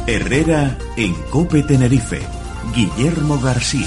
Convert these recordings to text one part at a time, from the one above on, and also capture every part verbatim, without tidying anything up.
Herrera en COPE Tenerife. Guillermo García.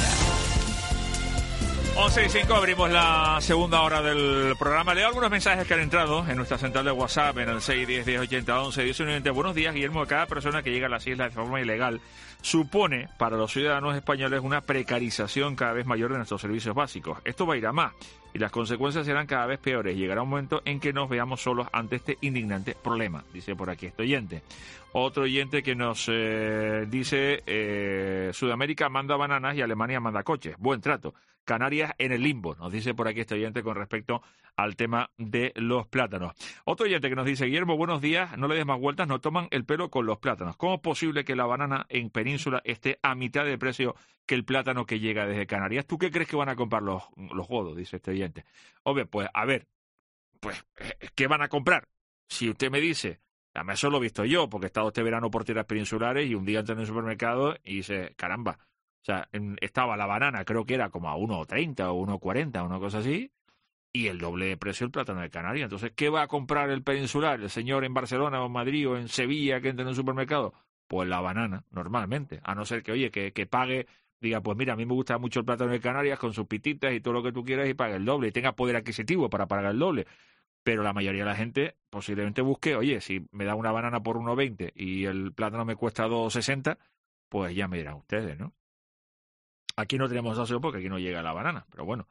once y cinco abrimos la segunda hora del programa. Leo algunos mensajes que han entrado en nuestra central de WhatsApp en el seis diez diez ochenta once. Dice un oyente: buenos días, Guillermo. Cada persona que llega a las islas de forma ilegal supone para los ciudadanos españoles una precarización cada vez mayor de nuestros servicios básicos. Esto va a ir a más y las consecuencias serán cada vez peores. Llegará un momento en que nos veamos solos ante este indignante problema, dice por aquí este oyente. Otro oyente que nos eh, dice eh, Sudamérica manda bananas y Alemania manda coches. Buen trato. Canarias en el limbo, nos dice por aquí este oyente con respecto al tema de los plátanos. Otro oyente que nos dice: Guillermo, buenos días, no le des más vueltas, no toman el pelo con los plátanos. ¿Cómo es posible que la banana en Península esté a mitad de precio que el plátano que llega desde Canarias? ¿Tú qué crees que van a comprar los, los godos? Dice este oyente. Hombre, pues a ver, pues ¿qué van a comprar? Si usted me dice, además eso lo he visto yo, porque he estado este verano por tierras peninsulares y un día entré en el supermercado y dice, caramba, o sea, en, estaba la banana, creo que era como a uno treinta o uno cuarenta, una cosa así, y el doble de precio el plátano de Canarias. Entonces, ¿qué va a comprar el peninsular, el señor en Barcelona o en Madrid o en Sevilla que entre en un supermercado? Pues la banana, normalmente, a no ser que, oye, que, que pague, diga, pues mira, a mí me gusta mucho el plátano de Canarias con sus pititas y todo lo que tú quieras y pague el doble, y tenga poder adquisitivo para pagar el doble. Pero la mayoría de la gente posiblemente busque, oye, si me da una banana por uno veinte y el plátano me cuesta dos sesenta, pues ya me dirán ustedes, ¿no? Aquí no tenemos esa opción porque aquí no llega la banana, pero bueno,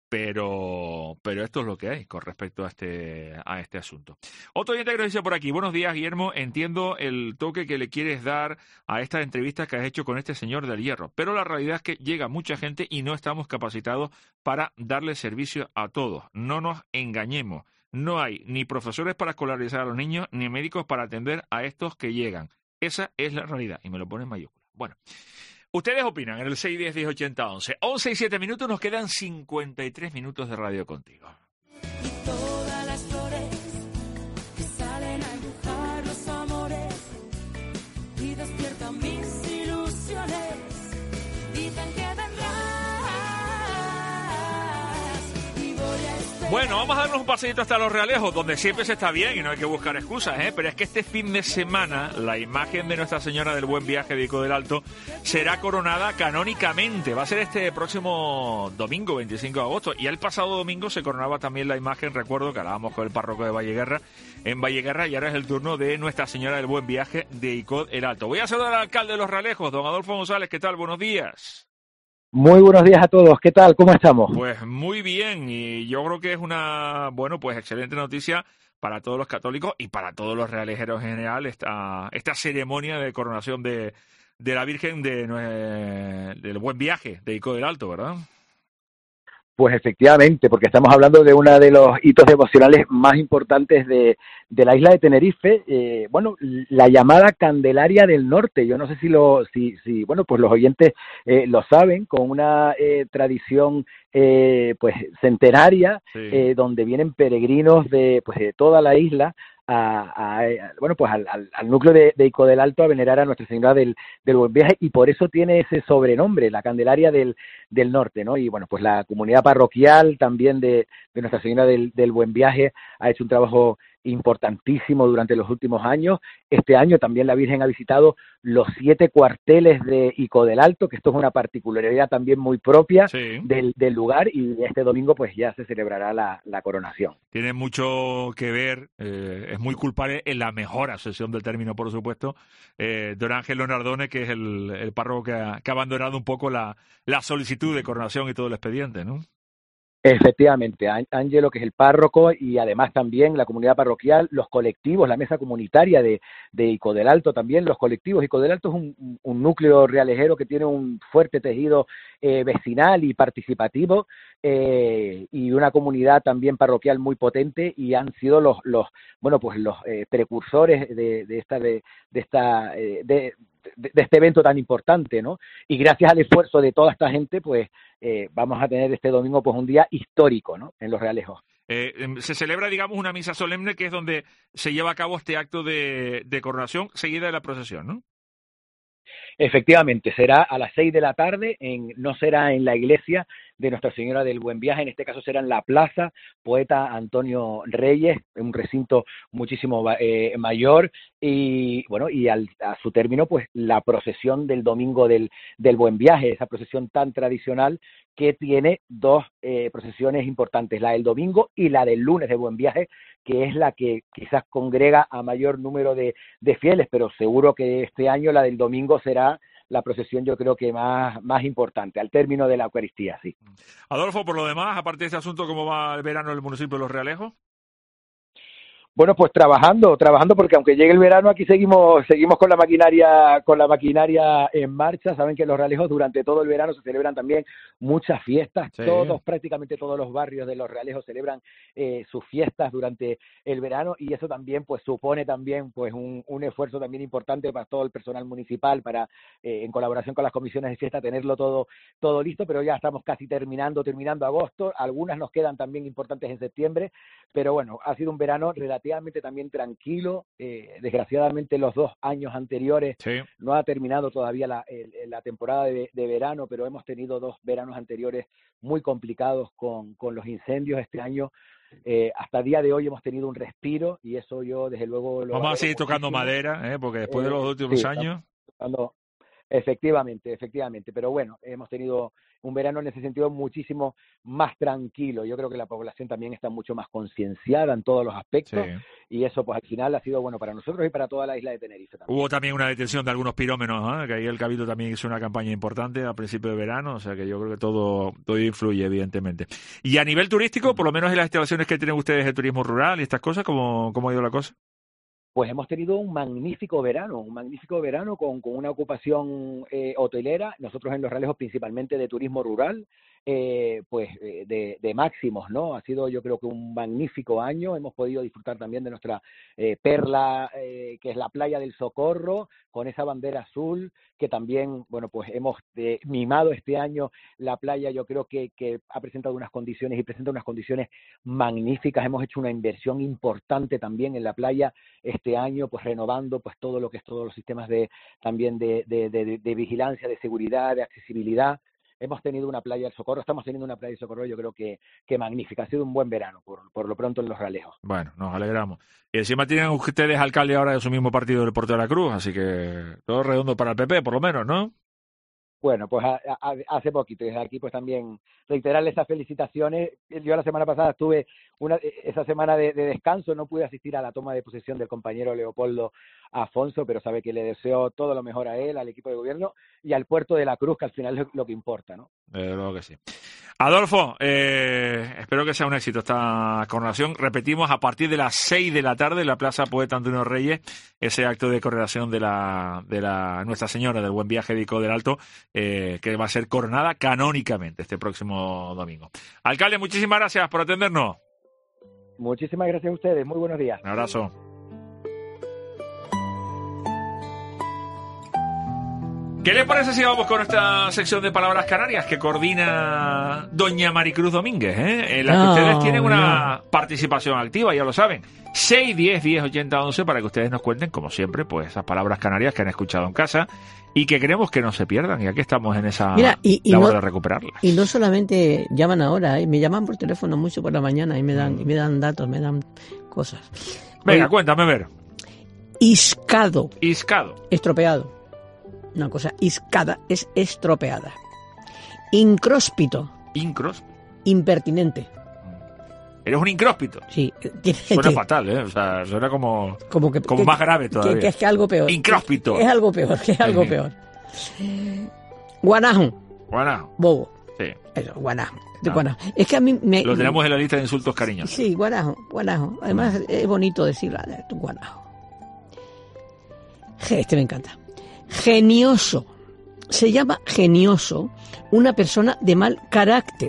pero pero esto es lo que hay con respecto a este a este asunto. Otro oyente que nos dice por aquí: buenos días, Guillermo, entiendo el toque que le quieres dar a estas entrevistas que has hecho con este señor del Hierro, pero la realidad es que llega mucha gente y no estamos capacitados para darle servicio a todos. No nos engañemos, no hay ni profesores para escolarizar a los niños, ni médicos para atender a estos que llegan. Esa es la realidad, y me lo pone en mayúsculas. Bueno, ustedes opinan en el seis diez diez ochenta once. once y siete minutos, nos quedan cincuenta y tres minutos de radio contigo. Y todas las flores que salen a empujar los amores y despiertan mis ilusiones, dicen que vendrás y voy a esperar. Bueno, vamos a darnos un paseíto hasta Los Realejos, donde siempre se está bien y no hay que buscar excusas, ¿eh? Pero es que este fin de semana la imagen de Nuestra Señora del Buen Viaje de Ico del Alto será coronada canónicamente. Va a ser este próximo domingo, veinticinco de agosto. Y el pasado domingo se coronaba también la imagen, recuerdo que hablábamos con el párroco de Valleguerra, en Valleguerra, y ahora es el turno de Nuestra Señora del Buen Viaje de Ico del Alto. Voy a saludar al alcalde de Los Realejos, don Adolfo González. ¿Qué tal? Buenos días. Muy buenos días a todos. ¿Qué tal? ¿Cómo estamos? Pues muy bien, y yo creo que es una, bueno, pues excelente noticia para todos los católicos y para todos los realejeros en general esta, esta ceremonia de coronación de, de la Virgen de, del Buen Viaje de Ico del Alto, ¿verdad? Pues efectivamente, porque estamos hablando de uno de los hitos devocionales más importantes de, de la isla de Tenerife, eh, bueno, la llamada Candelaria del Norte. Yo no sé si, lo, si, si bueno, pues los oyentes eh, lo saben, con una eh, tradición eh, pues centenaria, sí. eh, donde vienen peregrinos de, pues, de toda la isla A, a, a, bueno, pues al, al, al núcleo de, de Ico del Alto a venerar a Nuestra Señora del, del Buen Viaje, y por eso tiene ese sobrenombre, la Candelaria del, del Norte, ¿no? Y bueno, pues la comunidad parroquial también de, de Nuestra Señora del, del Buen Viaje ha hecho un trabajo importantísimo durante los últimos años. Este año también la Virgen ha visitado los siete cuarteles de Ico del Alto, que esto es una particularidad también muy propia sí. del, del lugar, y este domingo pues ya se celebrará la, la coronación. Tiene mucho que ver, eh, es muy culpable en la mejor acepción del término, por supuesto, eh, don Ángelo Nardone, que es el, el párroco que ha, que ha abandonado un poco la, la solicitud de coronación y todo el expediente, ¿no? Efectivamente, Ángelo, que es el párroco, y además también la comunidad parroquial, los colectivos, la mesa comunitaria de, de Ico del Alto también, los colectivos. Ico del Alto es un, un núcleo realejero que tiene un fuerte tejido eh, vecinal y participativo, eh, y una comunidad también parroquial muy potente, y han sido los, los bueno, pues los eh, precursores de, de esta, de, de esta, eh, de, de, de este evento tan importante, ¿no? Y gracias al esfuerzo de toda esta gente, pues eh, vamos a tener este domingo pues un día histórico, ¿no?, en Los Realejos. Eh, se celebra, digamos, una misa solemne, que es donde se lleva a cabo este acto de, de coronación, seguida de la procesión, ¿no? Efectivamente, será a las seis de la tarde, en, no será en la iglesia de Nuestra Señora del Buen Viaje, en este caso será en la Plaza Poeta Antonio Reyes, un recinto muchísimo eh, mayor, y bueno, y al, a su término, pues la procesión del domingo del, del Buen Viaje, esa procesión tan tradicional que tiene dos eh, procesiones importantes, la del domingo y la del lunes de Buen Viaje, que es la que quizás congrega a mayor número de, de fieles, pero seguro que este año la del domingo será la procesión, yo creo que más, más importante, al término de la Eucaristía, sí. Adolfo, por lo demás, aparte de este asunto, ¿cómo va el verano en el municipio de Los Realejos? Bueno, pues trabajando, trabajando porque aunque llegue el verano aquí seguimos seguimos con la maquinaria con la maquinaria en marcha. Saben que en Los Realejos durante todo el verano se celebran también muchas fiestas. Sí. Todos, prácticamente todos los barrios de Los Realejos celebran eh, sus fiestas durante el verano y eso también pues supone también pues un, un esfuerzo también importante para todo el personal municipal para eh, en colaboración con las comisiones de fiesta tenerlo todo todo listo, pero ya estamos casi terminando, terminando agosto. Algunas nos quedan también importantes en septiembre, pero bueno, ha sido un verano relativamente también tranquilo, eh, desgraciadamente los dos años anteriores sí. no ha terminado todavía la, el, la temporada de, de verano, pero hemos tenido dos veranos anteriores muy complicados con, con los incendios. Este año eh, hasta el día de hoy hemos tenido un respiro y eso yo desde luego lo vamos a seguir tocando madera, ¿eh? Porque después eh, de los últimos sí, años tocando, efectivamente, efectivamente, pero bueno, hemos tenido un verano en ese sentido muchísimo más tranquilo. Yo creo que la población también está mucho más concienciada en todos los aspectos sí. y eso pues al final ha sido bueno para nosotros y para toda la isla de Tenerife también. Hubo también una detención de algunos pirómenos, ¿eh? Que ahí el Cabildo también hizo una campaña importante a principio de verano, o sea que yo creo que todo, todo influye evidentemente. Y a nivel turístico, por lo menos en las instalaciones que tienen ustedes de turismo rural y estas cosas, ¿cómo, cómo ha ido la cosa? Pues hemos tenido un magnífico verano, un magnífico verano con, con una ocupación eh, hotelera, nosotros en Los Realejos principalmente de turismo rural, eh, pues eh, de, de máximos, ¿no? Ha sido yo creo que un magnífico año, hemos podido disfrutar también de nuestra eh, perla, eh, que es la Playa del Socorro, con esa bandera azul, que también, bueno, pues hemos eh, mimado este año la playa, yo creo que, que ha presentado unas condiciones y presenta unas condiciones magníficas, hemos hecho una inversión importante también en la playa este año, pues renovando pues todo lo que es todos los sistemas de también de, de, de, de vigilancia, de seguridad, de accesibilidad. Hemos tenido una playa del Socorro, estamos teniendo una playa del Socorro, yo creo que, que magnífica. Ha sido un buen verano, por, por lo pronto en Los Realejos. Bueno, nos alegramos. Y encima tienen ustedes alcalde ahora de su mismo partido del Puerto de la Cruz, así que todo redondo para el P P, por lo menos, ¿no? Bueno, pues a, a, hace poquito, desde aquí pues también reiterarle esas felicitaciones. Yo la semana pasada estuve una, esa semana de, de descanso, no pude asistir a la toma de posesión del compañero Leopoldo Afonso, pero sabe que le deseo todo lo mejor a él, al equipo de gobierno y al Puerto de la Cruz, que al final es lo que importa, ¿no? Eh, luego que sí. Adolfo, eh, espero que sea un éxito esta coronación. Repetimos, a partir de las seis de la tarde en la Plaza Poeta Antonio Reyes, ese acto de coronación de la de la Nuestra Señora del Buen Viaje de Ico del Alto, eh, que va a ser coronada canónicamente este próximo domingo. Alcalde, muchísimas gracias por atendernos. Muchísimas gracias a ustedes. Muy buenos días. Un abrazo. ¿Qué les parece si vamos con esta sección de Palabras Canarias que coordina doña Maricruz Domínguez, ¿eh? En la que no, ustedes tienen una no. participación activa, ya lo saben. seis, diez, diez, ochenta, once para que ustedes nos cuenten, como siempre, pues esas palabras canarias que han escuchado en casa y que queremos que no se pierdan. Y aquí estamos en esa Mira, y, y labor no, de recuperarlas. Y no solamente llaman ahora, ¿eh? Me llaman por teléfono mucho por la mañana y me dan, mm. y me dan datos, me dan cosas. Venga, Oye, cuéntame, a ver. Iscado. Iscado. Estropeado. Una cosa iscada es estropeada. Incróspito. Incróspito. Impertinente. ¿Eres un incróspito? Sí. Suena fatal, ¿eh? O sea, suena como, como, que, como que, más grave todavía. Que, que es que algo peor. Incróspito. Que es algo peor, que es algo sí. peor. Guanajo. Guanajo. Bobo. Sí. Eso, guanajo. No. guanajo. Es que a mí me... Lo tenemos en la lista de insultos cariñosos. Sí, guanajo, guanajo. Además, mm. es bonito decirlo, guanajo. Este me encanta. Genioso. Se llama genioso una persona de mal carácter.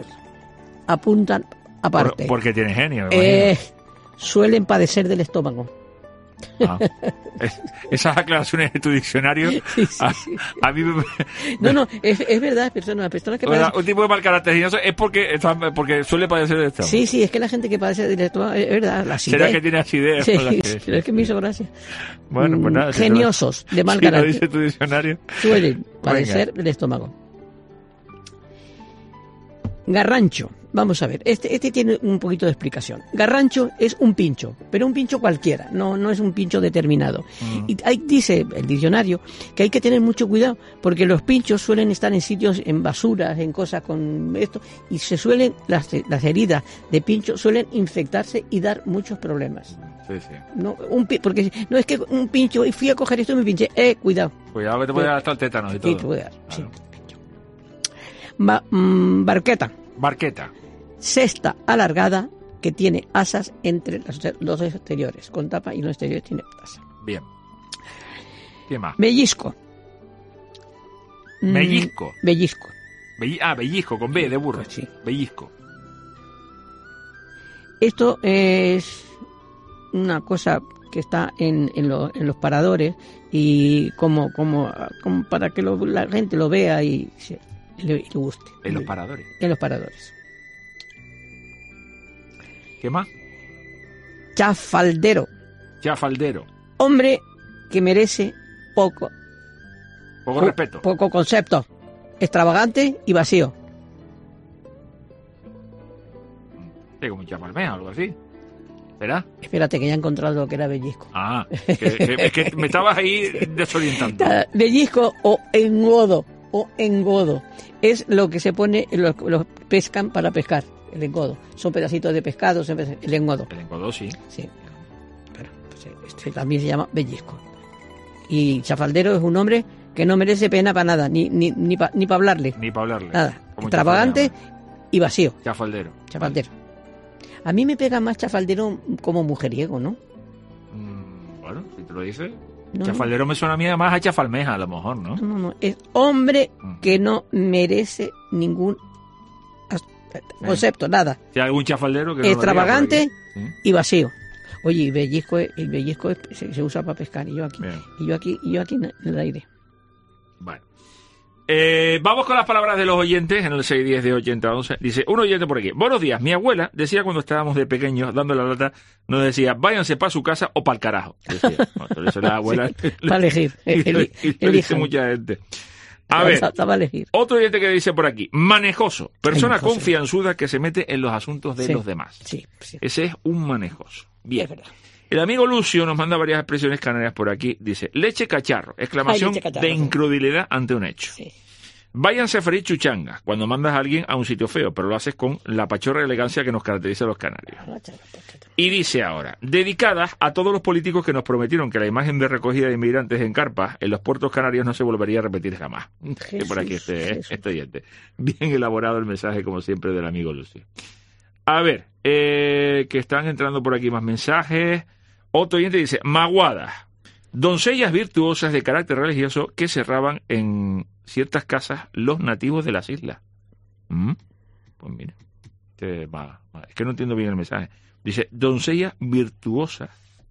Apuntan aparte. Por, porque tiene genio. Eh, suelen padecer del estómago. Ah. Es, esas aclaraciones de tu diccionario, Sí, sí, a, sí. a mí me... No, no, es, es verdad, personas, personas que O sea, padecen... un tipo de mal característico es porque, está- porque suele padecer de esto. Sí, sí, es que la gente que padece del estómago, es verdad, la acidez. ¿Será que tiene acidez? Sí, o la que- sí, pero es que me hizo gracia. Bueno, pues nada. Mm, si te lo- geniosos, de mal si lo carácter. dice tu diccionario. Suelen padecer del estómago. Garrancho. Vamos a ver, este, este tiene un poquito de explicación. Garrancho es un pincho, pero un pincho cualquiera, no, no es un pincho determinado. Mm. Y hay, dice el diccionario que hay que tener mucho cuidado porque los pinchos suelen estar en sitios, en basuras, en cosas con esto, y se suelen, las, las heridas de pincho suelen infectarse y dar muchos problemas. Sí, sí. No, un, pi- porque no es que un pincho, y fui a coger esto y me pinché, eh, cuidado. Cuidado que te puede dar hasta el tétanos y todo. Sí, te puede dar, sí, Claro. pincho. Ba- mm, barqueta. Barqueta. Cesta alargada que tiene asas entre los dos exteriores, con tapa y los exteriores tiene asa. Bien. ¿Qué más? Bellisco. Mm, Bellisco. Bellisco. Belli- ah, bellisco, con B, de burro. Sí. Bellisco. Esto es una cosa que está en, en, lo- en los paradores y como, como, como para que lo- la gente lo vea y se, le, le guste. En los paradores. En los paradores. ¿Qué más? Chafaldero. Chafaldero. Hombre que merece poco, Poco po- respeto. poco concepto. Extravagante y vacío. Sí, como un chapalmea o algo así. ¿Será? Espérate que ya he encontrado lo que era bellisco. Ah, que, que- es que me estabas ahí desorientando. Ta- Bellisco o engodo, o engodo, es lo que se pone, los, los pescan para pescar, el engodo. Son pedacitos de pescado, son peda- el engodo. El engodó, sí. Sí. Pero, pues, este también se llama bellisco. Y chafaldero es un hombre que no merece pena para nada, ni, ni, ni para ni pa hablarle. Ni para hablarle. Nada. Como Extravagante chafaldero. y vacío. Chafaldero. Chafaldero. A mí me pega más chafaldero como mujeriego, ¿no? Mm, bueno, si te lo dices. No, Chafaldero me suena a mí más a chafalmeja, a lo mejor, ¿no? No, no, no. Es hombre Mm. que no merece ningún as- concepto, nada. Si hay algún chafaldero que no lo Extravagante diga por aquí. y vacío. Oye, y bellisco, es- el bellisco es- se, se usa para pescar y yo aquí, Sí. Bien. y yo aquí, y yo aquí en el aire. Bueno. Eh, vamos con las palabras de los oyentes en el seis diez de ochenta once. Dice, un oyente por aquí. Buenos días. Mi abuela decía cuando estábamos de pequeños dando la lata, nos decía, váyanse para su casa o para el carajo. Decía. Bueno, pero eso la abuela. Para elegir. y lo, Eli- y lo dice elijan. mucha gente. A ver, Para elegir. otro oyente que dice por aquí, manejoso. Persona Manejoso. confianzuda que se mete en los asuntos de Sí. los demás. Sí, sí. Ese es un manejoso. Bien. Es verdad. El amigo Lucio nos manda varias expresiones canarias por aquí. Dice, leche cacharro, exclamación Ay, leche cacharro, de sí. incredulidad ante un hecho. Sí. Váyanse a freír chuchanga cuando mandas a alguien a un sitio feo, pero lo haces con la pachorra elegancia que nos caracteriza a los canarios. Y dice ahora, dedicadas a todos los políticos que nos prometieron que la imagen de recogida de inmigrantes en carpas en los puertos canarios no se volvería a repetir jamás. Y por aquí Jesús, este, Jesús. este oyente. Bien elaborado el mensaje, como siempre, del amigo Lucio. A ver, eh, que están entrando por aquí más mensajes. Otro oyente dice, maguadas, doncellas virtuosas de carácter religioso que cerraban en ciertas casas los nativos de las islas. ¿Mm? Pues mira, este va- va- es que no entiendo bien el mensaje. Dice, doncellas virtuosas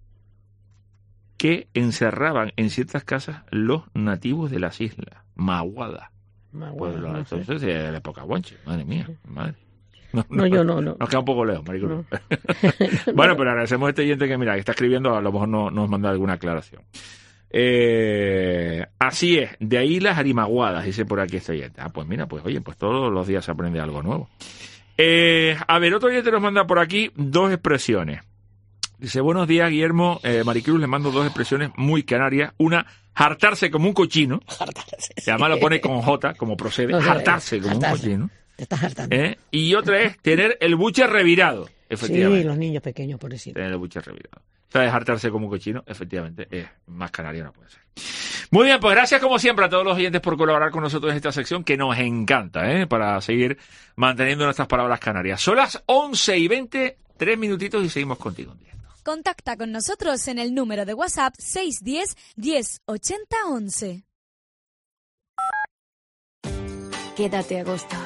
que encerraban en ciertas casas los nativos de las islas. Maguada. Más Pues bueno, lo- no sé. entonces de la época guanche. Madre mía, madre. No, yo no, no. Nos queda un poco lejos, maricón. No. Bueno, pero agradecemos a este oyente que, mira, que está escribiendo, a lo mejor no, nos manda alguna aclaración. Eh, así es, de ahí las arimaguadas, dice por aquí este oyente. Ah, pues mira, pues oye, pues todos los días se aprende algo nuevo. Eh, a ver, otro oyente nos manda por aquí dos expresiones. Dice, buenos días, Guillermo. Eh, Maricruz, le mando dos expresiones muy canarias. Una, hartarse como un cochino. Y además lo pone con J, como procede. No, no, Hartarse como hartarse. un cochino. Te estás hartando. ¿Eh? Y otra es tener el buche revirado. Sí, Efectivamente. los niños pequeños, por decir. Tener el buche revirado. O sea, hartarse como un cochino, efectivamente, es más canario no puede ser. Muy bien, pues gracias como siempre a todos los oyentes por colaborar con nosotros en esta sección que nos encanta, ¿eh? Para seguir manteniendo nuestras palabras canarias. Son las once y veinte, tres minutitos y seguimos contigo en directo. Contacta con nosotros en el número de WhatsApp seis uno cero, diez, ochenta, once. Quédate a gusto.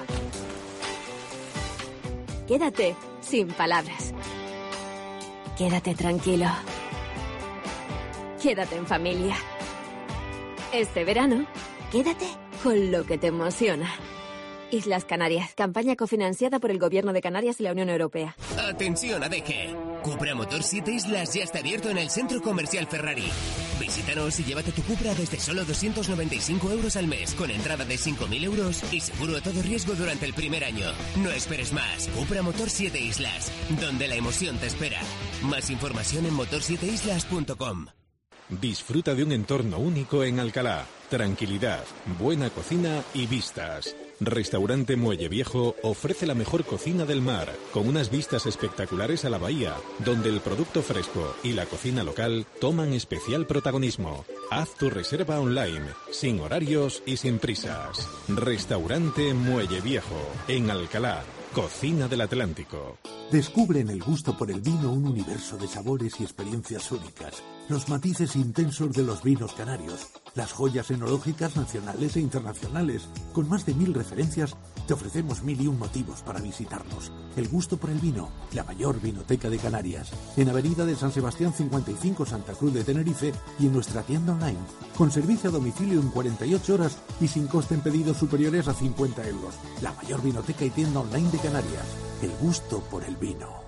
Quédate sin palabras. Quédate tranquilo. quédate en familia. Este verano, quédate con lo que te emociona. Islas Canarias, campaña cofinanciada por el Gobierno de Canarias y la Unión Europea. Atención, Adeje. Cupra Motor siete Islas ya está abierto en el Centro Comercial Ferrari. Visítanos y llévate tu Cupra desde solo doscientos noventa y cinco euros al mes, con entrada de cinco mil euros y seguro a todo riesgo durante el primer año. No esperes más. Cupra Motor siete Islas, donde la emoción te espera. Más información en motor siete islas punto com. Disfruta de un entorno único en Alcalá. Tranquilidad, buena cocina y vistas. Restaurante Muelle Viejo ofrece la mejor cocina del mar, con unas vistas espectaculares a la bahía, donde el producto fresco y la cocina local toman especial protagonismo. Haz tu reserva online, sin horarios y sin prisas. Restaurante Muelle Viejo, en Alcalá, cocina del Atlántico. Descubre en el gusto por el vino un universo de sabores y experiencias únicas, los matices intensos de los vinos canarios, las joyas enológicas nacionales e internacionales. Con más de mil referencias, te ofrecemos mil y un motivos para visitarnos. El gusto por el vino, la mayor vinoteca de Canarias, en Avenida de San Sebastián cincuenta y cinco, Santa Cruz de Tenerife, y en nuestra tienda online, con servicio a domicilio en cuarenta y ocho horas y sin coste en pedidos superiores a cincuenta euros. La mayor vinoteca y tienda online de Canarias. El gusto por el vino.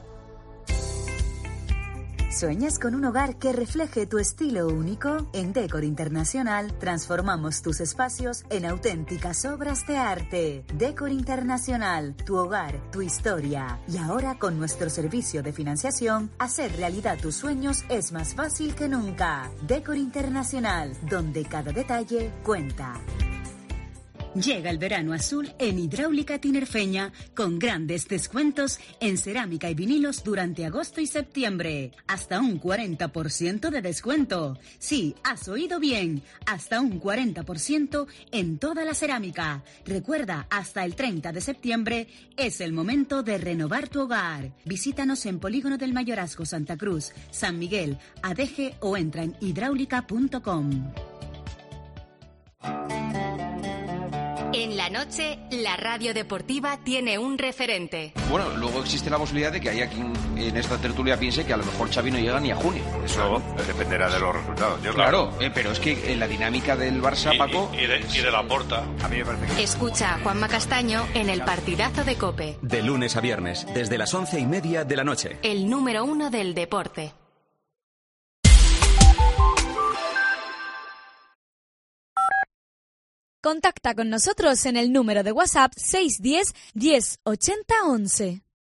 ¿Sueñas con un hogar que refleje tu estilo único? En Décor Internacional transformamos tus espacios en auténticas obras de arte. Décor Internacional, tu hogar, tu historia. Y ahora con nuestro servicio de financiación, hacer realidad tus sueños es más fácil que nunca. Décor Internacional, donde cada detalle cuenta. Llega el verano azul en Hidráulica Tinerfeña con grandes descuentos en cerámica y vinilos durante agosto y septiembre. Hasta un cuarenta por ciento de descuento. Sí, has oído bien. Hasta un cuarenta por ciento en toda la cerámica. Recuerda, hasta el treinta de septiembre es el momento de renovar tu hogar. Visítanos en Polígono del Mayorazgo, Santa Cruz, San Miguel, Adeje o entra en hidráulica punto com. En la noche, la radio deportiva tiene un referente. Bueno, luego existe la posibilidad de que haya quien en esta tertulia piense que a lo mejor Xavi no llega ni a junio. Eso dependerá de los resultados. Yo, claro, claro. Eh, pero es que en la dinámica del Barça, y, Paco... Y, y, de, y de la Porta, a mí me parece que... Escucha a Juanma Castaño en el partidazo de COPE. De lunes a viernes, desde las once y media de la noche. El número uno del deporte. Contacta con nosotros en el número de WhatsApp seis uno cero, diez, ochenta, once.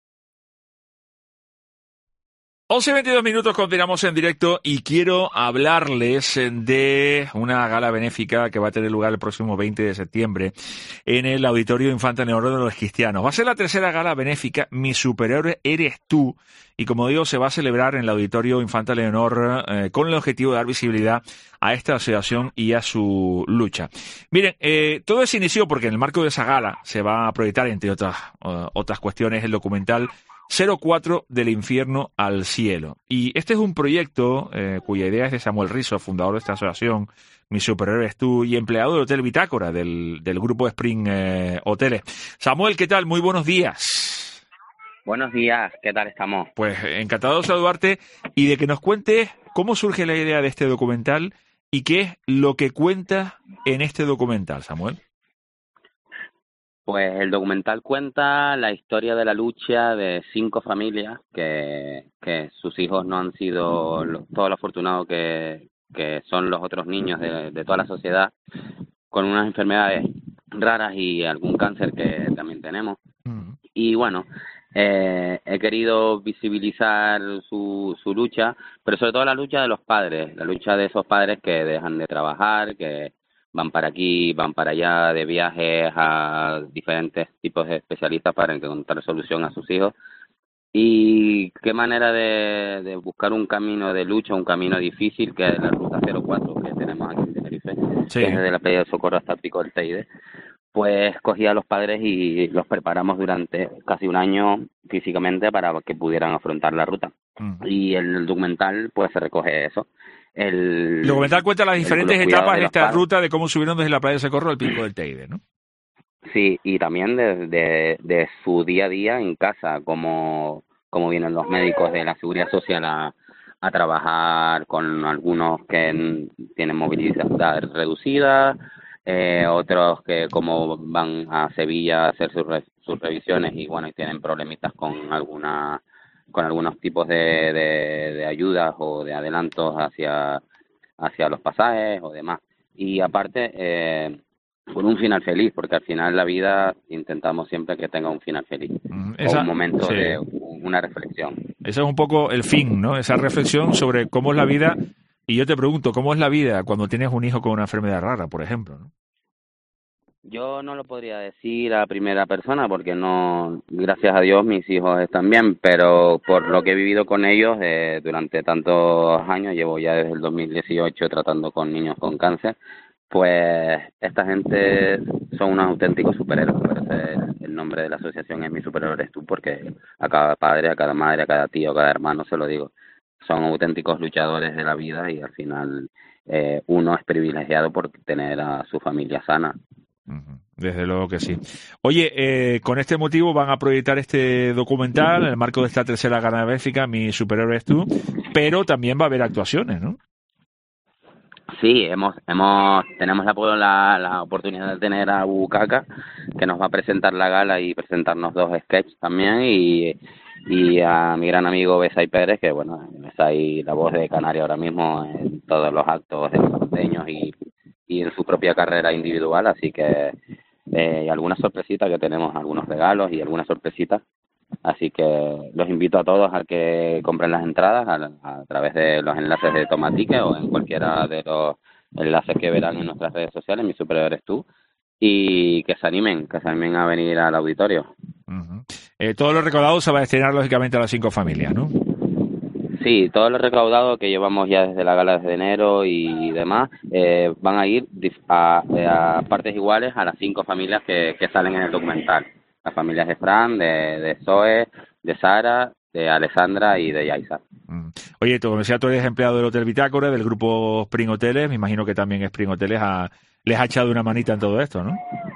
once y veintidós minutos, continuamos en directo y quiero hablarles de una gala benéfica que va a tener lugar el próximo veinte de septiembre en el Auditorio Infanta Leonor de los Cristianos. Va a ser la tercera gala benéfica Mi Superhéroe Eres Tú y, como digo, se va a celebrar en el Auditorio Infanta Leonor eh, con el objetivo de dar visibilidad a esta asociación y a su lucha. Miren, eh, todo se inició porque en el marco de esa gala se va a proyectar, entre otras, uh, otras cuestiones, el documental cero cuatro del infierno al cielo. Y este es un proyecto eh, cuya idea es de Samuel Rizo, fundador de esta asociación, Mi Superhéroe Eres Tú, y empleado del Hotel Bitácora, del, del grupo Spring eh, Hoteles. Samuel, ¿qué tal? Muy buenos días. Buenos días, ¿qué tal estamos? Pues encantado de saludarte y de que nos cuentes cómo surge la idea de este documental y qué es lo que cuenta en este documental, Samuel. Pues el documental cuenta la historia de la lucha de cinco familias que, que sus hijos no han sido los, todo lo afortunado que, que son los otros niños de, de toda la sociedad, con unas enfermedades raras y algún cáncer que también tenemos. Mm. Y bueno, eh, he querido visibilizar su, su lucha, pero sobre todo la lucha de los padres, la lucha de esos padres que dejan de trabajar, que van para aquí, van para allá de viajes a diferentes tipos de especialistas para encontrar solución a sus hijos. Y qué manera de, de buscar un camino de lucha, un camino difícil, que es la ruta cero cuatro que tenemos aquí en Tenerife, sí. Que es desde la playa de Socorro hasta el Pico del Teide. Pues cogí a los padres y los preparamos durante casi un año físicamente para que pudieran afrontar la ruta. Uh-huh. Y en el documental pues se recoge eso. El, el documental cuenta las diferentes etapas de, de esta padres. ruta de cómo subieron desde la playa de Socorro al Pico del Teide, ¿no? Sí, y también de, de, de su día a día en casa, como, como vienen los médicos de la Seguridad Social a, a trabajar con algunos que tienen movilidad reducida, eh, otros que como van a Sevilla a hacer sus, re, sus revisiones y bueno, y tienen problemitas con alguna con algunos tipos de, de, de ayudas o de adelantos hacia hacia los pasajes o demás. Y aparte, eh, con un final feliz, porque al final la vida intentamos siempre que tenga un final feliz, mm, esa, o un momento sí. de una reflexión. Ese es un poco el fin, ¿no? Esa reflexión sobre cómo es la vida. Y yo te pregunto, ¿cómo es la vida cuando tienes un hijo con una enfermedad rara, por ejemplo, ¿no? Yo no lo podría decir a primera persona porque no, gracias a Dios mis hijos están bien, pero por lo que he vivido con ellos eh, durante tantos años, llevo ya desde el dos mil dieciocho tratando con niños con cáncer, pues esta gente son unos auténticos superhéroes. Por eso el, el nombre de la asociación es Mi Superhéroe Eres Tú, porque a cada padre, a cada madre, a cada tío, a cada hermano se lo digo. Son auténticos luchadores de la vida y al final eh, uno es privilegiado por tener a su familia sana. Desde luego que sí. Oye, eh, con este motivo van a proyectar este documental en el marco de esta tercera gala benéfica, Mi Superhéroe Eres Tú, pero también va a haber actuaciones, ¿no? Sí, hemos, hemos, tenemos la, la, la oportunidad de tener a Bucaca, que nos va a presentar la gala y presentarnos dos sketches también, y, y a mi gran amigo Besay Pérez, que bueno, es ahí la voz de Canaria ahora mismo en todos los actos de los norteños y y en su propia carrera individual, así que eh, algunas sorpresitas que tenemos, algunos regalos y algunas sorpresitas, así que los invito a todos a que compren las entradas a, a través de los enlaces de Tomatique o en cualquiera de los enlaces que verán en nuestras redes sociales, Mi Superhéroe Eres Tú, y que se animen, que se animen a venir al auditorio. Uh-huh. Eh, todo lo recaudado se va a destinar lógicamente a las cinco familias, ¿no? Sí, todo lo recaudado que llevamos ya desde la gala de enero y demás eh, van a ir a, a partes iguales a las cinco familias que, que salen en el documental. Las familias de Fran, de, de Zoe, de Sara, de Alessandra y de Yaisa. Mm. Oye, tú, como decía, tú eres empleado del Hotel Bitácora, del grupo Spring Hoteles. Me imagino que también Spring Hoteles ha, les ha echado una manita en todo esto, ¿no?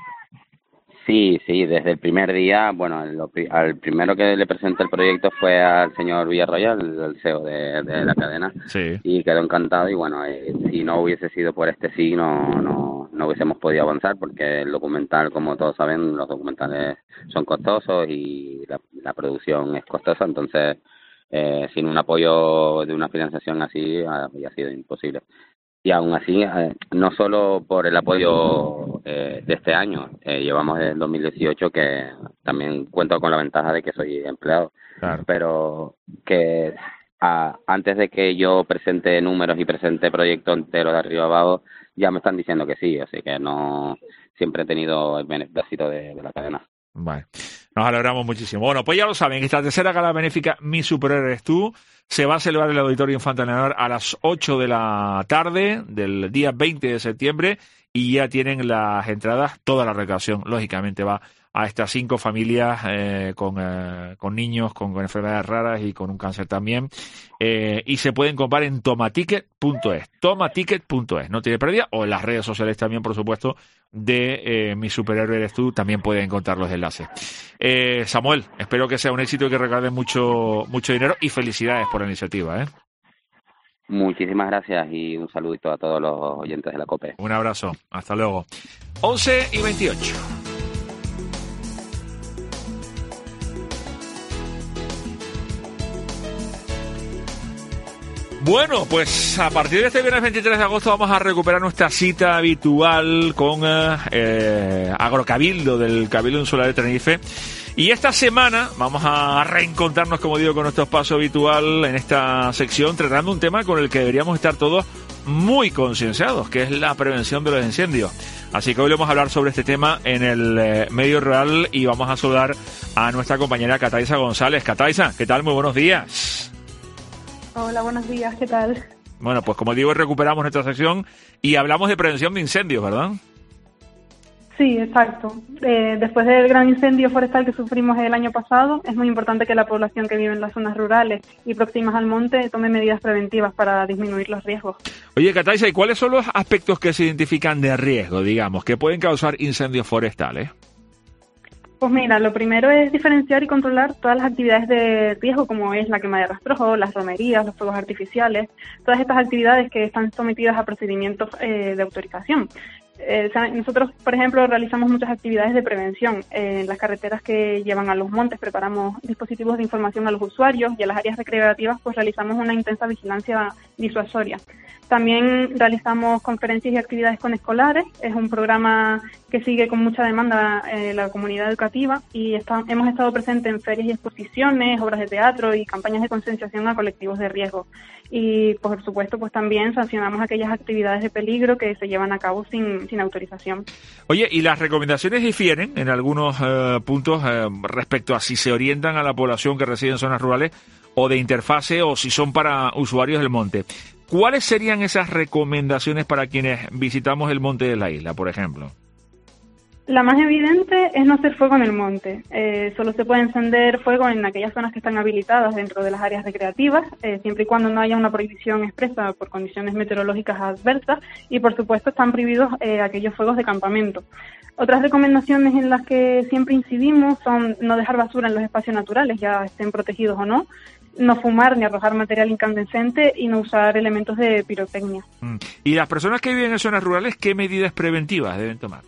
Sí, sí, desde el primer día, bueno, lo, al primero que le presenté el proyecto fue al señor Villarroya, el, el C E O de, de la cadena, sí. Y quedó encantado y bueno, eh, si no hubiese sido por este sí, no, no, no hubiésemos podido avanzar porque el documental, como todos saben, los documentales son costosos y la, la producción es costosa, entonces eh, sin un apoyo de una financiación así había sido imposible. Y aún así, eh, no solo por el apoyo eh, de este año, eh, llevamos desde el dos mil dieciocho que también cuento con la ventaja de que soy empleado, claro. Pero que a, antes de que yo presente números y presente proyecto entero de arriba abajo, ya me están diciendo que sí, así que no siempre he tenido el beneplácito de, de la cadena. Vale, nos alegramos muchísimo. Bueno, pues ya lo saben, esta tercera gala benéfica Mi Superhéroe Eres Tú se va a celebrar en el Auditorio Infante Leonor a las ocho de la tarde del día veinte de septiembre y ya tienen las entradas, toda la recaudación, lógicamente, va a estas cinco familias eh, con, eh, con niños con, con enfermedades raras y con un cáncer también, eh, y se pueden comprar en tomaticket punto es, tomaticket punto es, no tiene pérdida, o en las redes sociales también, por supuesto, de eh, Mi Superhéroe Eres Tú, también pueden encontrar los enlaces. Eh, Samuel, espero que sea un éxito y que recaude mucho, mucho dinero y felicidades por la iniciativa, ¿eh? Muchísimas gracias y un saludito a todos los oyentes de la COPE. Un abrazo, hasta luego. once y veintiocho. Bueno, pues a partir de este viernes veintitrés de agosto vamos a recuperar nuestra cita habitual con eh, Agrocabildo del Cabildo Insular de Tenerife. Y esta semana vamos a reencontrarnos, como digo, con nuestro espacio habitual en esta sección, tratando un tema con el que deberíamos estar todos muy concienciados, que es la prevención de los incendios. Así que hoy vamos a hablar sobre este tema en el eh, medio rural y vamos a saludar a nuestra compañera Cataisa González. Cataisa, ¿qué tal? Muy buenos días. Hola, buenos días, ¿qué tal? Bueno, pues como digo, recuperamos nuestra sección y hablamos de prevención de incendios, ¿verdad? Sí, exacto. Eh, después del gran incendio forestal que sufrimos el año pasado, es muy importante que la población que vive en las zonas rurales y próximas al monte tome medidas preventivas para disminuir los riesgos. Oye, Cataisa, ¿y cuáles son los aspectos que se identifican de riesgo, digamos, que pueden causar incendios forestales? Pues mira, lo primero es diferenciar y controlar todas las actividades de riesgo, como es la quema de rastrojos, las romerías, los fuegos artificiales, todas estas actividades que están sometidas a procedimientos eh, de autorización. Eh, o sea, nosotros, por ejemplo, realizamos muchas actividades de prevención. Eh, en las carreteras que llevan a los montes preparamos dispositivos de información a los usuarios y en las áreas recreativas pues realizamos una intensa vigilancia disuasoria. También realizamos conferencias y actividades con escolares. Es un programa que sigue con mucha demanda en la comunidad educativa y está, hemos estado presentes en ferias y exposiciones, obras de teatro y campañas de concienciación a colectivos de riesgo. Y, por supuesto, pues también sancionamos aquellas actividades de peligro que se llevan a cabo sin, sin autorización. Oye, ¿y las recomendaciones difieren en algunos eh, puntos eh, respecto a si se orientan a la población que reside en zonas rurales o de interfase o si son para usuarios del monte? ¿Cuáles serían esas recomendaciones para quienes visitamos el monte de la isla, por ejemplo? La más evidente es no hacer fuego en el monte. Eh, solo se puede encender fuego en aquellas zonas que están habilitadas dentro de las áreas recreativas, eh, siempre y cuando no haya una prohibición expresa por condiciones meteorológicas adversas y, por supuesto, están prohibidos eh, aquellos fuegos de campamento. Otras recomendaciones en las que siempre incidimos son no dejar basura en los espacios naturales, ya estén protegidos o no, no fumar ni arrojar material incandescente y no usar elementos de pirotecnia. ¿Y las personas que viven en zonas rurales, qué medidas preventivas deben tomar?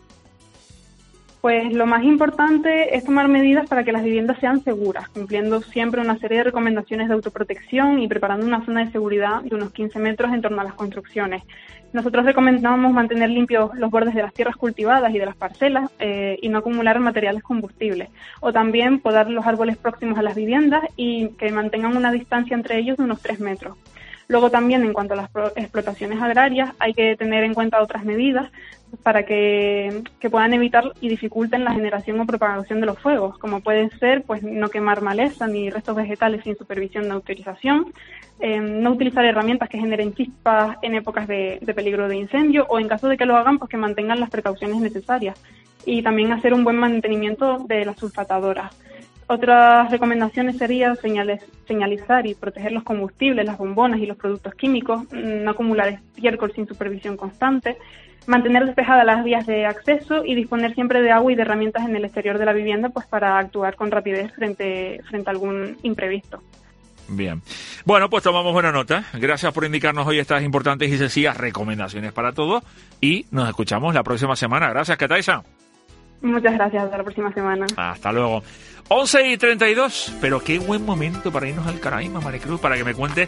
Pues lo más importante es tomar medidas para que las viviendas sean seguras, cumpliendo siempre una serie de recomendaciones de autoprotección y preparando una zona de seguridad de unos quince metros en torno a las construcciones. Nosotros recomendamos mantener limpios los bordes de las tierras cultivadas y de las parcelas eh, y no acumular materiales combustibles. O también podar los árboles próximos a las viviendas y que mantengan una distancia entre ellos de unos tres metros. Luego también, en cuanto a las explotaciones agrarias, hay que tener en cuenta otras medidas para que, que puedan evitar y dificulten la generación o propagación de los fuegos, como pueden ser pues no quemar maleza ni restos vegetales sin supervisión de autorización, eh, no utilizar herramientas que generen chispas en épocas de, de peligro de incendio o en caso de que lo hagan, pues que mantengan las precauciones necesarias y también hacer un buen mantenimiento de las sulfatadoras. Otras recomendaciones serían señales, señalizar y proteger los combustibles, las bombonas y los productos químicos, no acumular estiércol sin supervisión constante, mantener despejadas las vías de acceso y disponer siempre de agua y de herramientas en el exterior de la vivienda pues para actuar con rapidez frente, frente a algún imprevisto. Bien. Bueno, pues tomamos buena nota. Gracias por indicarnos hoy estas importantes y sencillas recomendaciones para todos y nos escuchamos la próxima semana. Gracias, Kataisa. Muchas gracias, hasta la próxima semana. Hasta luego. once y treinta y dos, pero qué buen momento para irnos al Caraíma, Maricruz, para que me cuente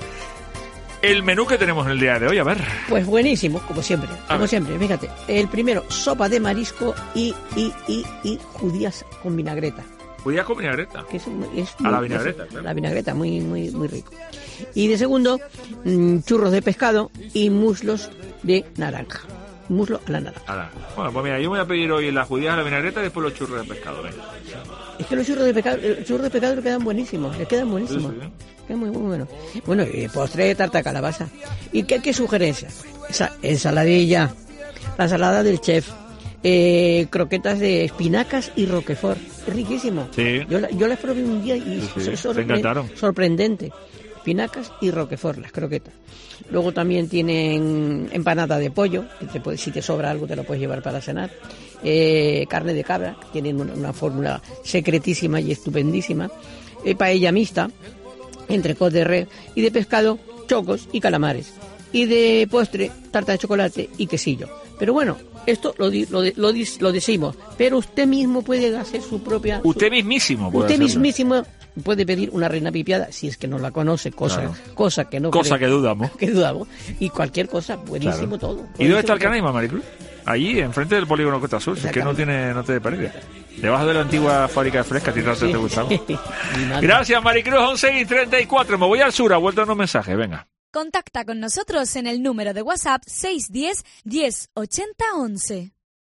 el menú que tenemos en el día de hoy. A ver. Pues buenísimo, como siempre, A como ver. siempre. Fíjate, el primero, sopa de marisco y, y, y, y judías con vinagreta. Judías con vinagreta. Que es, es A muy- la vinagreta, es- claro. La vinagreta, muy, muy, muy rico. Y de segundo, mm, churros de pescado y muslos de naranja. Muslo a la naranja. Ahora, bueno, pues mira, yo voy a pedir hoy las judías a la vinagreta y después los churros de pescado. Venga. Es que los churros de pescado, los churros de pescado le quedan buenísimos, le quedan buenísimos. Sí, sí. Quedan muy, muy buenos. Bueno, y postre de tarta de calabaza. ¿Y qué, qué sugerencias? Esa ensaladilla, la ensalada del chef, eh, croquetas de espinacas y roquefort. Es riquísimo. Sí. Yo, la- yo las probé un día y Sí, sí, es te sorpre- encantaron. sorprendente. Espinacas y roquefort, las croquetas. Luego también tienen empanada de pollo, que te puede- si te sobra algo te lo puedes llevar para cenar. Eh, carne de cabra, que tienen una, una fórmula secretísima y estupendísima. Eh, paella mixta, entrecot de res y de pescado, chocos y calamares. Y de postre, tarta de chocolate y quesillo. Pero bueno, esto lo, di- lo, de- lo, dis- lo decimos, pero usted mismo puede hacer su propia... Usted mismísimo puede Usted hacerlo. mismísimo puede pedir una reina pipiada, si es que no la conoce, cosa, Claro. cosa que no Cosa creo- que dudamos. que dudamos. Y cualquier cosa, buenísimo Claro. todo. ¿Y dónde buenísimo está el todo. Canaima, Maricruz? Allí, enfrente del polígono Costa Sur. Si es que no tiene, no te pérdida. Debajo de la antigua fábrica de fresca, a ti tanto te gustaba. Mi madre. Gracias, Maricruz, once y treinta y cuatro. Me voy al sur, a vuelta unos mensajes, venga. Contacta con nosotros en el número de WhatsApp seis uno cero, diez ochenta once.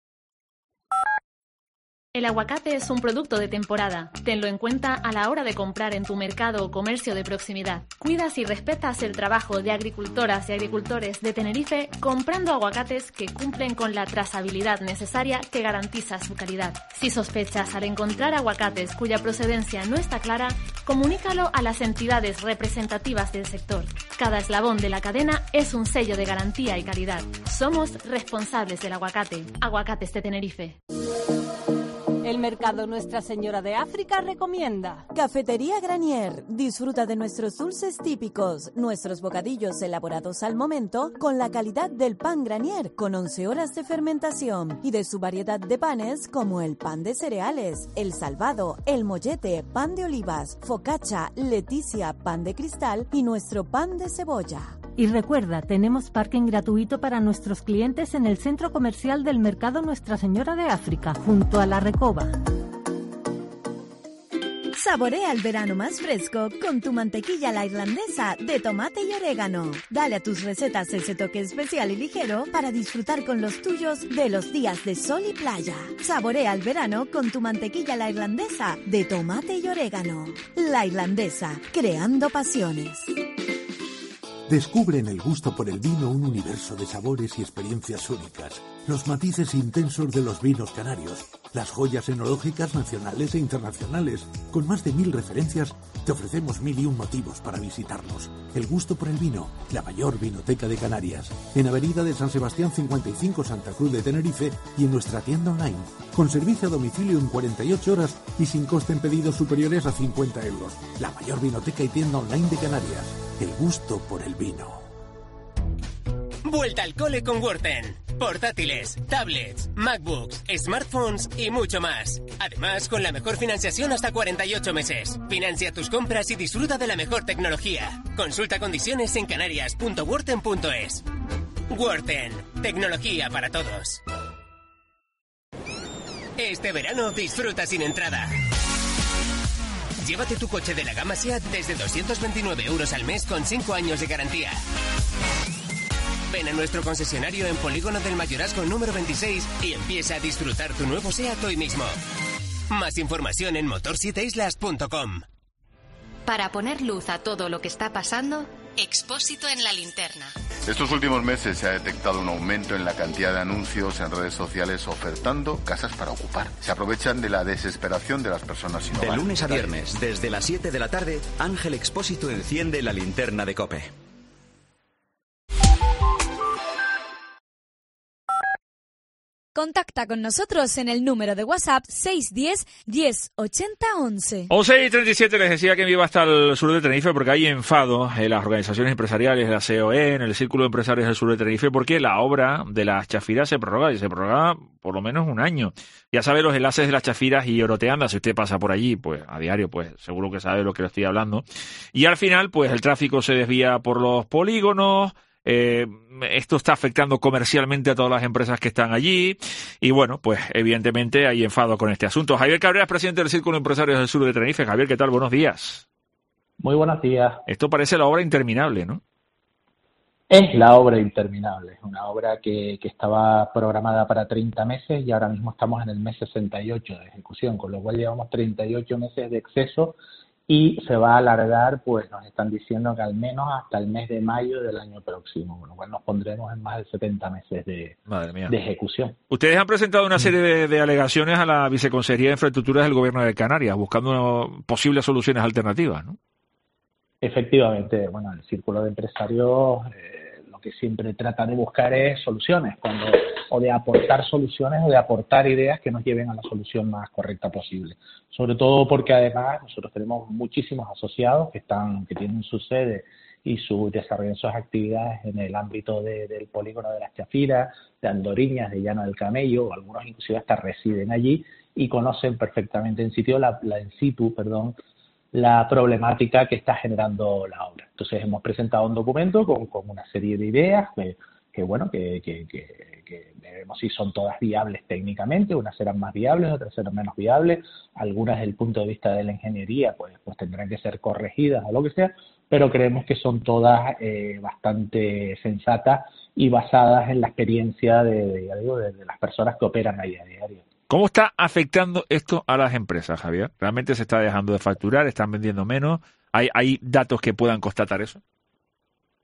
El aguacate es un producto de temporada. Tenlo en cuenta a la hora de comprar en tu mercado o comercio de proximidad. Cuidas y respetas el trabajo de agricultoras y agricultores de Tenerife comprando aguacates que cumplen con la trazabilidad necesaria que garantiza su calidad. Si sospechas al encontrar aguacates cuya procedencia no está clara, comunícalo a las entidades representativas del sector. Cada eslabón de la cadena es un sello de garantía y calidad. Somos responsables del aguacate. Aguacates de Tenerife. El mercado Nuestra Señora de África recomienda. Cafetería Granier. Disfruta de nuestros dulces típicos, nuestros bocadillos elaborados al momento con la calidad del pan Granier con once horas de fermentación y de su variedad de panes como el pan de cereales, el salvado, el mollete, pan de olivas, focaccia, leticia, pan de cristal y nuestro pan de cebolla. Y recuerda, tenemos parking gratuito para nuestros clientes en el centro comercial del mercado Nuestra Señora de África, junto a la Recoba. Saborea el verano más fresco con tu mantequilla la irlandesa de tomate y orégano. Dale a tus recetas ese toque especial y ligero para disfrutar con los tuyos de los días de sol y playa. Saborea el verano con tu mantequilla la irlandesa de tomate y orégano. La Irlandesa, creando pasiones. Descubre en el gusto por el vino un universo de sabores y experiencias únicas, los matices intensos de los vinos canarios, las joyas enológicas nacionales e internacionales. Con más de mil referencias, te ofrecemos mil y un motivos para visitarnos. El gusto por el vino, la mayor vinoteca de Canarias. En Avenida de San Sebastián cincuenta y cinco, Santa Cruz de Tenerife, y en nuestra tienda online, con servicio a domicilio en cuarenta y ocho horas y sin coste en pedidos superiores a cincuenta euros. La mayor vinoteca y tienda online de Canarias. El gusto por el vino. Vuelta al cole con Worten. Portátiles, tablets, MacBooks, smartphones y mucho más. Además, con la mejor financiación hasta cuarenta y ocho meses. Financia tus compras y disfruta de la mejor tecnología. Consulta condiciones en canarias punto worten punto es. Worten. Tecnología para todos. Este verano disfruta sin entrada. Llévate tu coche de la gama SEAT desde doscientos veintinueve euros al mes con cinco años de garantía. Ven a nuestro concesionario en Polígono del Mayorazgo número veintiséis y empieza a disfrutar tu nuevo SEAT hoy mismo. Más información en motor siete islas punto com. Para poner luz a todo lo que está pasando, Expósito en la linterna. Estos últimos meses se ha detectado un aumento en la cantidad de anuncios en redes sociales ofertando casas para ocupar. Se aprovechan de la desesperación de las personas sin hogar. De lunes a viernes, desde las siete de la tarde, Ángel Expósito enciende la linterna de COPE. Contacta con nosotros en el número de WhatsApp seis uno cero, diez, ochenta, once. once y treinta y siete les decía que me iba hasta el sur de Tenerife porque hay enfado en las organizaciones empresariales de la C O E, en el Círculo de Empresarios del Sur de Tenerife, porque la obra de las chafiras se prorroga y se prorroga por lo menos un año. Ya sabe los enlaces de las chafiras y Oroteanda, si usted pasa por allí, pues a diario, pues seguro que sabe lo que le estoy hablando. Y al final, pues el tráfico se desvía por los polígonos. Eh, esto está afectando comercialmente a todas las empresas que están allí y bueno, pues evidentemente hay enfado con este asunto. Javier Cabrera, presidente del Círculo de Empresarios del Sur de Tenerife. Javier, ¿qué tal? Buenos días. Muy buenos días. Esto parece la obra interminable, ¿no? Es la obra interminable, es una obra que, que estaba programada para treinta meses y ahora mismo estamos en el mes sesenta y ocho de ejecución, con lo cual llevamos treinta y ocho meses de exceso y se va a alargar, pues nos están diciendo que al menos hasta el mes de mayo del año próximo, con lo cual nos pondremos en más de setenta meses de, Madre mía. de ejecución. Ustedes han presentado una serie de, de alegaciones a la Viceconsejería de Infraestructuras del Gobierno de Canarias, buscando posibles soluciones alternativas, ¿no? Efectivamente, bueno, el Círculo de Empresarios eh, lo que siempre trata de buscar es soluciones, cuando o de aportar soluciones o de aportar ideas que nos lleven a la solución más correcta posible. Sobre todo porque además nosotros tenemos muchísimos asociados que están que tienen su sede y su desarrollan sus actividades en el ámbito de, del polígono de las Chafiras, de Andoriñas, de Llano del Camello, algunos inclusive hasta residen allí y conocen perfectamente en sitio la, la en situ, perdón, la problemática que está generando la obra. Entonces hemos presentado un documento con, con una serie de ideas que, que bueno, que, que, que, que veremos si son todas viables técnicamente, unas serán más viables, otras serán menos viables, algunas desde el punto de vista de la ingeniería pues, pues tendrán que ser corregidas o lo que sea, pero creemos que son todas eh, bastante sensatas y basadas en la experiencia de, de, ya digo, de, de las personas que operan ahí a diario. ¿Cómo está afectando esto a las empresas, Javier? ¿Realmente se está dejando de facturar? ¿Están vendiendo menos? ¿Hay, hay datos que puedan constatar eso?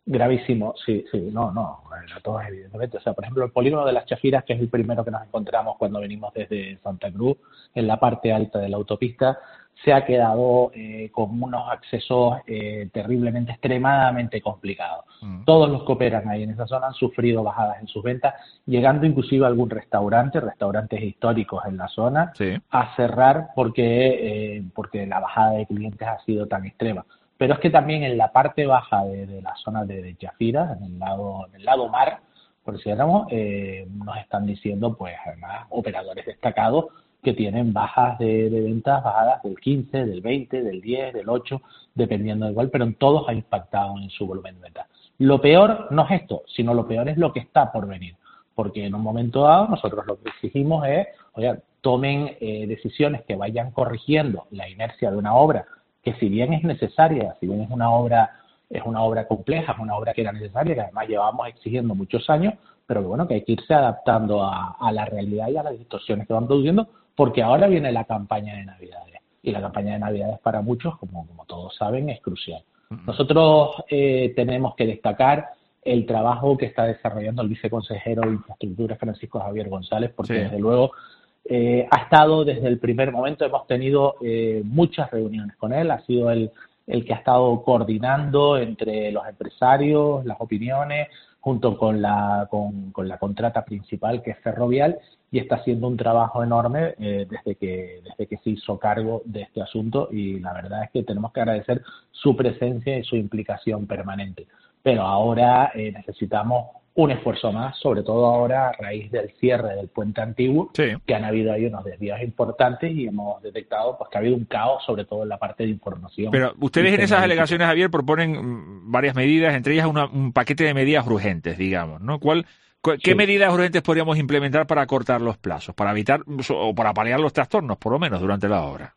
Gravísimo, sí, sí, no, no, a todos evidentemente. O sea, por ejemplo, el polígono de las Chafiras, que es el primero que nos encontramos cuando venimos desde Santa Cruz, en la parte alta de la autopista, se ha quedado eh, con unos accesos eh, terriblemente, extremadamente complicados. Mm. Todos los que operan ahí en esa zona han sufrido bajadas en sus ventas, llegando inclusive a algún restaurante, restaurantes históricos en la zona, sí. a cerrar porque, eh, porque la bajada de clientes ha sido tan extrema. Pero es que también en la parte baja de, de la zona de, de Chafiras, en el lado, en el lado mar, por si éramos, eh, nos están diciendo, pues además, operadores destacados que tienen bajas de, de ventas, bajadas del quince, del veinte, del diez, del ocho, dependiendo de cuál, pero en todos ha impactado en su volumen de ventas. Lo peor no es esto, sino lo peor es lo que está por venir, porque en un momento dado nosotros lo que exigimos es, oigan, tomen eh, decisiones que vayan corrigiendo la inercia de una obra, que si bien es necesaria, si bien es una obra es una obra compleja, es una obra que era necesaria, que además llevamos exigiendo muchos años, pero que bueno, que hay que irse adaptando a, a la realidad y a las distorsiones que van produciendo, porque ahora viene la campaña de Navidades, y la campaña de Navidades para muchos, como, como todos saben, es crucial. Nosotros eh, tenemos que destacar el trabajo que está desarrollando el viceconsejero de Infraestructura, Francisco Javier González, porque sí. desde luego Eh, ha estado desde el primer momento, hemos tenido eh, muchas reuniones con él, ha sido el, el que ha estado coordinando entre los empresarios, las opiniones, junto con la, con, con la contrata principal, que es Ferrovial, y está haciendo un trabajo enorme eh, desde que desde que se hizo cargo de este asunto, y la verdad es que tenemos que agradecer su presencia y su implicación permanente. Pero ahora eh, necesitamos un esfuerzo más, sobre todo ahora a raíz del cierre del puente antiguo, sí. que han habido ahí unos desvíos importantes y hemos detectado pues que ha habido un caos, sobre todo en la parte de información. Pero ustedes en esas alegaciones, Javier, proponen varias medidas, entre ellas una, un paquete de medidas urgentes, digamos, ¿no? ¿Cuál, cu- ¿Qué sí. medidas urgentes podríamos implementar para acortar los plazos, para evitar o para paliar los trastornos, por lo menos, durante la obra?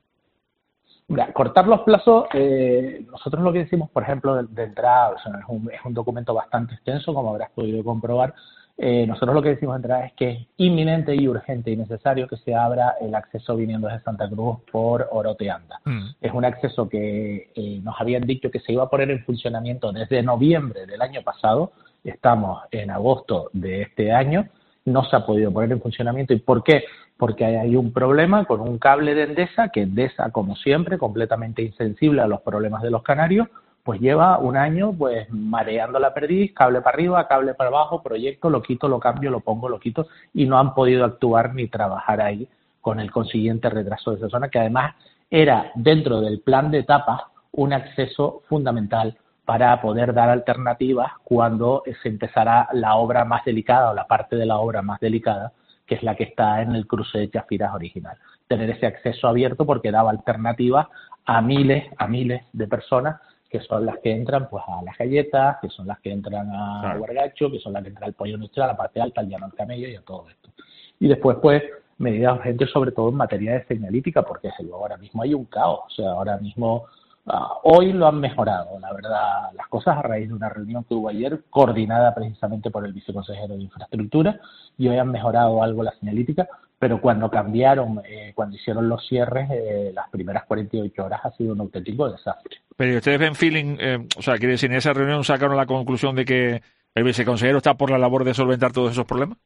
Mira, cortar los plazos, eh, nosotros lo que decimos, por ejemplo, de, de entrada, o sea, es, un, es un documento bastante extenso, como habrás podido comprobar. Eh, nosotros lo que decimos de entrada es que es inminente y urgente y necesario que se abra el acceso viniendo desde Santa Cruz por Oroteanda. Mm. Es un acceso que eh, nos habían dicho que se iba a poner en funcionamiento desde noviembre del año pasado. Estamos en agosto de este año, no se ha podido poner en funcionamiento. ¿Y por qué? Porque hay un problema con un cable de Endesa, que Endesa, como siempre, completamente insensible a los problemas de los canarios, pues lleva un año pues mareando la perdiz, cable para arriba, cable para abajo, proyecto, lo quito, lo cambio, lo pongo, lo quito, y no han podido actuar ni trabajar ahí, con el consiguiente retraso de esa zona, que además era, dentro del plan de etapas, un acceso fundamental para poder dar alternativas cuando se empezará la obra más delicada, o la parte de la obra más delicada, que es la que está en el cruce de Chafiras original. Tener ese acceso abierto porque daba alternativas a miles, a miles de personas, que son las que entran pues a las galletas, que son las que entran a claro. Huargacho, que son las que entran al pollo industrial, a la parte alta, al llano al camello y a todo esto. Y después, pues, medidas urgentes, sobre todo en materia de señalítica, porque desde luego ahora mismo hay un caos. O sea, ahora mismo, uh, hoy lo han mejorado, la verdad, las cosas a raíz de una reunión que hubo ayer, coordinada precisamente por el viceconsejero de Infraestructura, y hoy han mejorado algo la señalítica, pero cuando cambiaron, eh, cuando hicieron los cierres, eh, las primeras cuarenta y ocho horas ha sido un auténtico desastre. Pero ustedes ven feeling, eh, o sea, quiere decir, en esa reunión sacaron la conclusión de que el viceconsejero está por la labor de solventar todos esos problemas.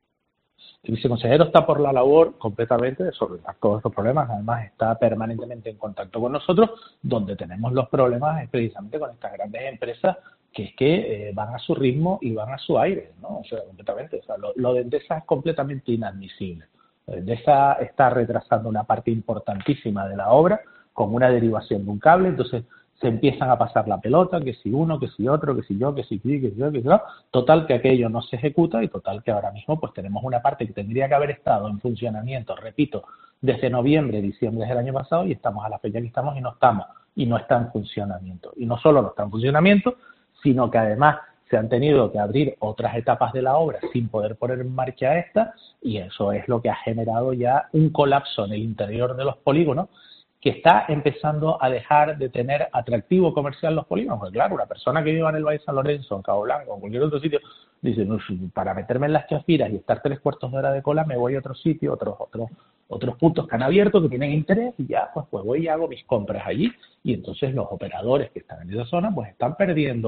El viceconsejero está por la labor completamente de solventar todos estos problemas, además está permanentemente en contacto con nosotros, donde tenemos los problemas es precisamente con estas grandes empresas que es que eh, van a su ritmo y van a su aire, ¿no? O sea, completamente. O sea, lo, lo de Endesa es completamente inadmisible. Endesa está retrasando una parte importantísima de la obra con una derivación de un cable, entonces se empiezan a pasar la pelota, que si uno, que si otro, que si yo, que si sí, que si yo, que si yo, total que aquello no se ejecuta y total que ahora mismo pues tenemos una parte que tendría que haber estado en funcionamiento, repito, desde noviembre, diciembre del año pasado y estamos a la fecha que estamos y no estamos, y no está en funcionamiento. Y no solo no está en funcionamiento, sino que además se han tenido que abrir otras etapas de la obra sin poder poner en marcha esta, y eso es lo que ha generado ya un colapso en el interior de los polígonos que está empezando a dejar de tener atractivo comercial los polígonos. Porque claro, una persona que viva en el Valle de San Lorenzo, en Cabo Blanco, en cualquier otro sitio, dice, no, para meterme en las Chafiras y estar tres cuartos de hora de cola, me voy a otro sitio, otros otros otros puntos que han abierto, que tienen interés, y ya pues, pues voy y hago mis compras allí. Y entonces los operadores que están en esa zona pues están perdiendo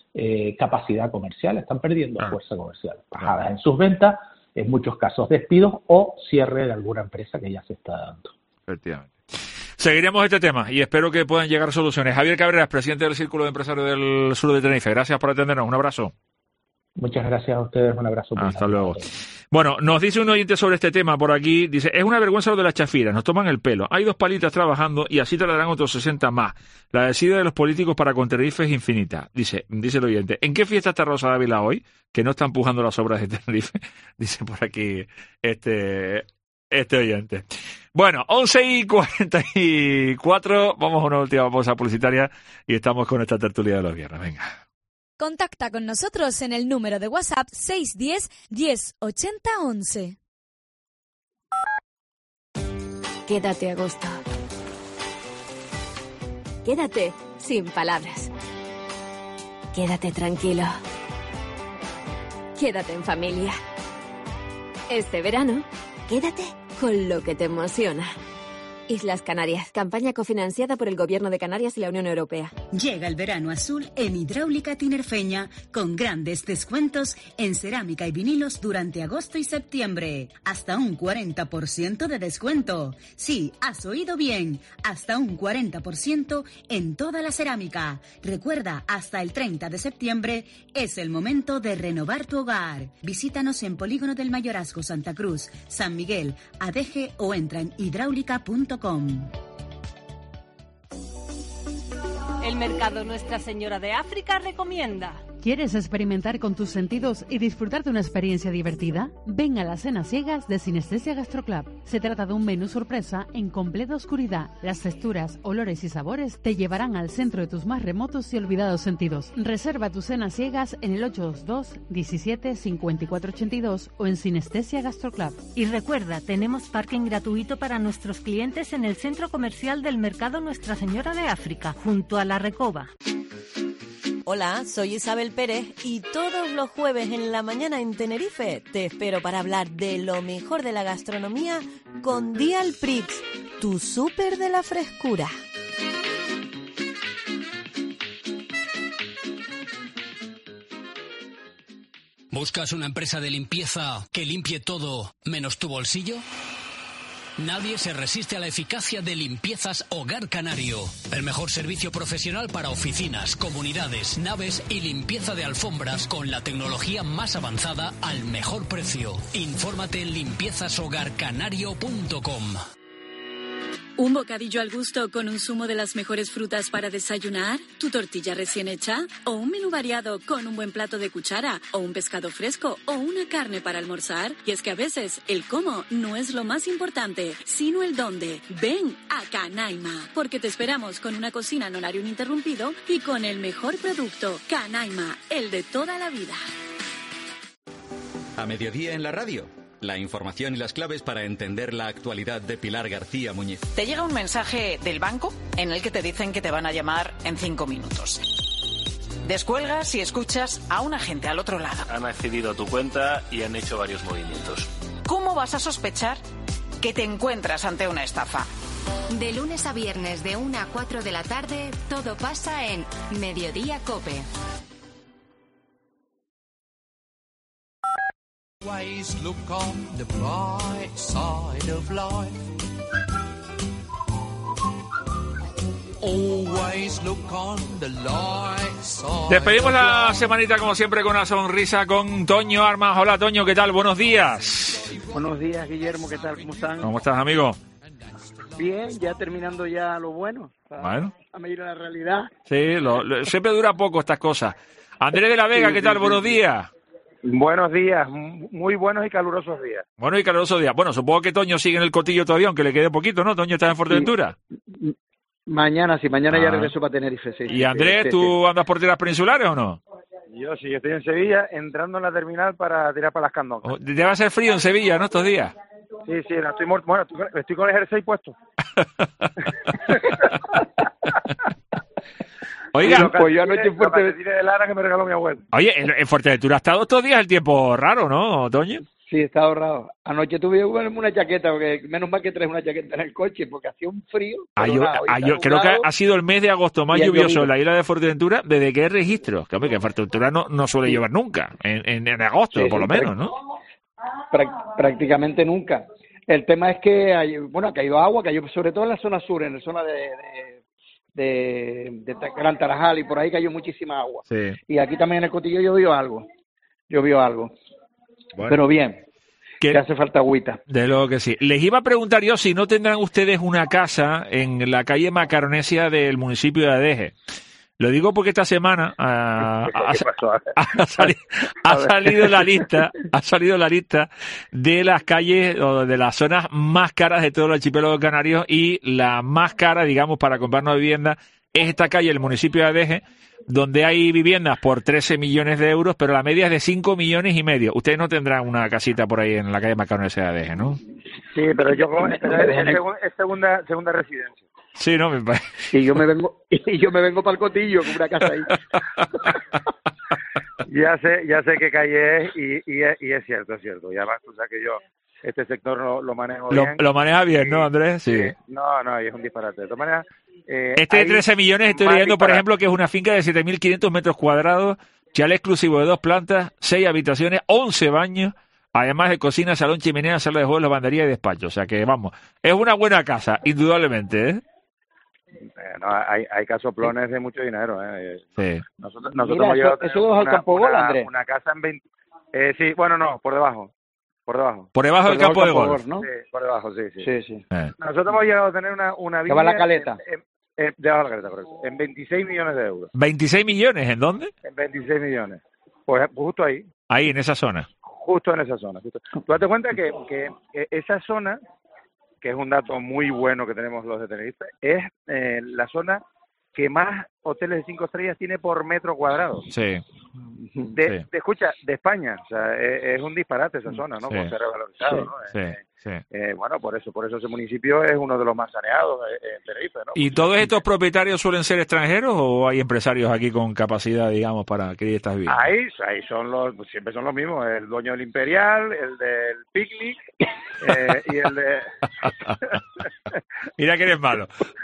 eh, capacidad comercial, están perdiendo ah. fuerza comercial, bajadas en sus ventas, en muchos casos despidos o cierre de alguna empresa que ya se está dando. Efectivamente. Seguiremos este tema y espero que puedan llegar soluciones. Javier Cabreras, presidente del Círculo de Empresarios del Sur de Tenerife. Gracias por atendernos. Un abrazo. Muchas gracias a ustedes. Un abrazo. Hasta luego. Bueno, nos dice un oyente sobre este tema por aquí. Dice, es una vergüenza lo de las chafiras. Nos toman el pelo. Hay dos palitas trabajando y así tardarán otros sesenta más. La desidia de los políticos para con Tenerife es infinita. Dice, dice el oyente, ¿en qué fiesta está Rosa Dávila hoy? Que no está empujando las obras de Tenerife. Dice por aquí este... Este oyente. Bueno, once y cuarenta y cuatro, vamos a una última pausa publicitaria y estamos con esta tertulia de los viernes. Venga. Contacta con nosotros en el número de WhatsApp seis uno cero, diez, ochenta, once. Quédate a gusto. Quédate sin palabras. Quédate tranquilo. Quédate en familia. Este verano, quédate con lo que te emociona. Islas Canarias, campaña cofinanciada por el Gobierno de Canarias y la Unión Europea. Llega el verano azul en Hidráulica Tinerfeña con grandes descuentos en cerámica y vinilos durante agosto y septiembre. Hasta un cuarenta por ciento de descuento. Sí, has oído bien. Hasta un cuarenta por ciento en toda la cerámica. Recuerda, hasta el treinta de septiembre es el momento de renovar tu hogar. Visítanos en Polígono del Mayorazgo, Santa Cruz, San Miguel, Adeje o entra en hidráulica punto com. El Mercado Nuestra Señora de África recomienda. ¿Quieres experimentar con tus sentidos y disfrutar de una experiencia divertida? Ven a las cenas ciegas de Sinestesia Gastroclub. Se trata de un menú sorpresa en completa oscuridad. Las texturas, olores y sabores te llevarán al centro de tus más remotos y olvidados sentidos. Reserva tus cenas ciegas en el ocho dos dos, diecisiete, cincuenta y cuatro ochenta y dos o en Sinestesia Gastroclub. Y recuerda, tenemos parking gratuito para nuestros clientes en el centro comercial del Mercado Nuestra Señora de África, junto a la Recoba. Hola, soy Isabel Pérez y todos los jueves en la mañana en Tenerife te espero para hablar de lo mejor de la gastronomía con Dial Prix, tu súper de la frescura. ¿Buscas una empresa de limpieza que limpie todo menos tu bolsillo? Nadie se resiste a la eficacia de Limpiezas Hogar Canario. El mejor servicio profesional para oficinas, comunidades, naves y limpieza de alfombras con la tecnología más avanzada al mejor precio. Infórmate en limpiezas hogar canario punto com. ¿Un bocadillo al gusto con un zumo de las mejores frutas para desayunar? ¿Tu tortilla recién hecha? ¿O un menú variado con un buen plato de cuchara? ¿O un pescado fresco? ¿O una carne para almorzar? Y es que a veces el cómo no es lo más importante, sino el dónde. Ven a Canaima, porque te esperamos con una cocina en horario ininterrumpido y con el mejor producto. Canaima, el de toda la vida. A mediodía en la radio. La información y las claves para entender la actualidad de Pilar García Muñiz. Te llega un mensaje del banco en el que te dicen que te van a llamar en cinco minutos. Descuelgas y escuchas a un agente al otro lado. Han accedido a tu cuenta y han hecho varios movimientos. ¿Cómo vas a sospechar que te encuentras ante una estafa? De lunes a viernes de una a cuatro de la tarde, todo pasa en Mediodía COPE. Always look on the bright side of life. Always look on the light side. Despedimos la semanita como siempre con una sonrisa con Toño Armas. Hola Toño, ¿qué tal? Buenos días. Buenos días, Guillermo, ¿qué tal? ¿Cómo están? ¿Cómo estás, amigo? Bien, ya terminando ya lo bueno. A, bueno. A medir a la realidad. Sí, lo, lo, siempre dura poco estas cosas. Andrés de la Vega, ¿qué tal? Buenos días. Buenos días, muy buenos y calurosos días. Buenos y calurosos días. Bueno, supongo que Toño sigue en el cotillo todavía, aunque le quede poquito, ¿no? Toño está en Fuerteventura. Sí. Mañana, sí, mañana ah. ya regreso para Tenerife, sí. ¿Y Andrés, sí, sí, tú sí. andas por tierras peninsulares o no? Yo sí, estoy en Sevilla, entrando en la terminal para tirar para las candongas. Te va a hacer frío en Sevilla, ¿no? Estos días. Sí, sí, estoy muerto. Bueno, estoy con el jersey puesto. Oiga, pues yo anoche en Fuerteventura de Lara que me regaló mi abuelo. Oye, en Fuerteventura ha estado estos días el tiempo raro, ¿no, Toño? Sí, está ahorrado. Anoche tuve una chaqueta, porque menos mal que traes una chaqueta en el coche, porque hacía un frío. Ah, yo, nada, ah, yo creo que ha sido el mes de agosto más lluvioso en la isla de Fuerteventura desde que hay registro. Que, hombre, que Fuerteventura no, no suele sí. llover nunca, en, en, en agosto, sí, por sí, lo menos, ¿no? Prácticamente nunca. El tema es que, hay, bueno, ha caído agua, cayó sobre todo en la zona sur, en la zona de... de de, de Gran Tarajal, y por ahí cayó muchísima agua. Sí. Y aquí también en el Cotillo llovió algo. Llovió algo. Bueno. Pero bien. Que te hace falta agüita. De luego que sí. Les iba a preguntar yo si no tendrán ustedes una casa en la calle Macaronesia del municipio de Adeje. Lo digo porque esta semana ha, ha, ha, sali, ha salido la lista, ha salido la lista de las calles o de las zonas más caras de todo el archipiélago canario, y la más cara, digamos, para comprar una vivienda es esta calle, el municipio de Adeje, donde hay viviendas por trece millones de euros, pero la media es de cinco millones y medio. Ustedes no tendrán una casita por ahí en la calle Macaronesia de Adeje, ¿no? Sí, pero yo es, es segunda segunda residencia. Sí, no, me parece. Y yo me vengo y yo me vengo para el Cotillo con una casa ahí. ya sé ya sé qué calle es, y, y, es, y es cierto, es cierto. Y además tú sabes que yo este sector lo, lo manejo lo, bien. Lo maneja bien, ¿no, Andrés? Sí. sí. No, no, y es un disparate. De todas maneras, eh, este de trece millones estoy leyendo, por ejemplo, que es una finca de siete mil quinientos metros cuadrados, chalet exclusivo de dos plantas, seis habitaciones, once baños, además de cocina, salón, chimenea, sala de juegos, lavandería y despacho. O sea que, vamos, es una buena casa, indudablemente, ¿eh? Eh, no, hay, hay casoplones de mucho dinero. ¿eh? Sí. Nosotros, nosotros Mira, hemos llegado eso, eso es al Campo Gol, Andrés. Una casa en veinte... Eh, sí, bueno, no, por debajo. Por debajo. Por debajo por del debajo campo de campo golf, golf, ¿no? Sí, por debajo, sí, sí. sí, sí. Eh. Nosotros hemos llegado a tener una, una villa... ¿Que va la caleta? En, en, en, debajo de la caleta, correcto. En veintiséis millones de euros. ¿veintiséis millones? ¿En dónde? En veintiséis millones. Pues justo ahí. Ahí, en esa zona. Justo en esa zona. Justo. Tú date cuenta que, que, que esa zona, que es un dato muy bueno que tenemos los de Tenerife, es eh, la zona que más hoteles de cinco estrellas tiene por metro cuadrado. Sí. De, sí. de escucha, de España. O sea, es, es un disparate esa zona, ¿no? Sí. Por ser revalorizado, sí. ¿no? Sí. Eh, sí. Eh, bueno, por eso, por eso ese municipio es uno de los más saneados eh, en Tenerife, ¿no? ¿Y todos estos propietarios suelen ser extranjeros o hay empresarios aquí con capacidad, digamos, para adquirir estas viviendas? Ahí, ahí son los, siempre son los mismos, el dueño del Imperial, el del Picnic eh, y el de... Mira que eres malo.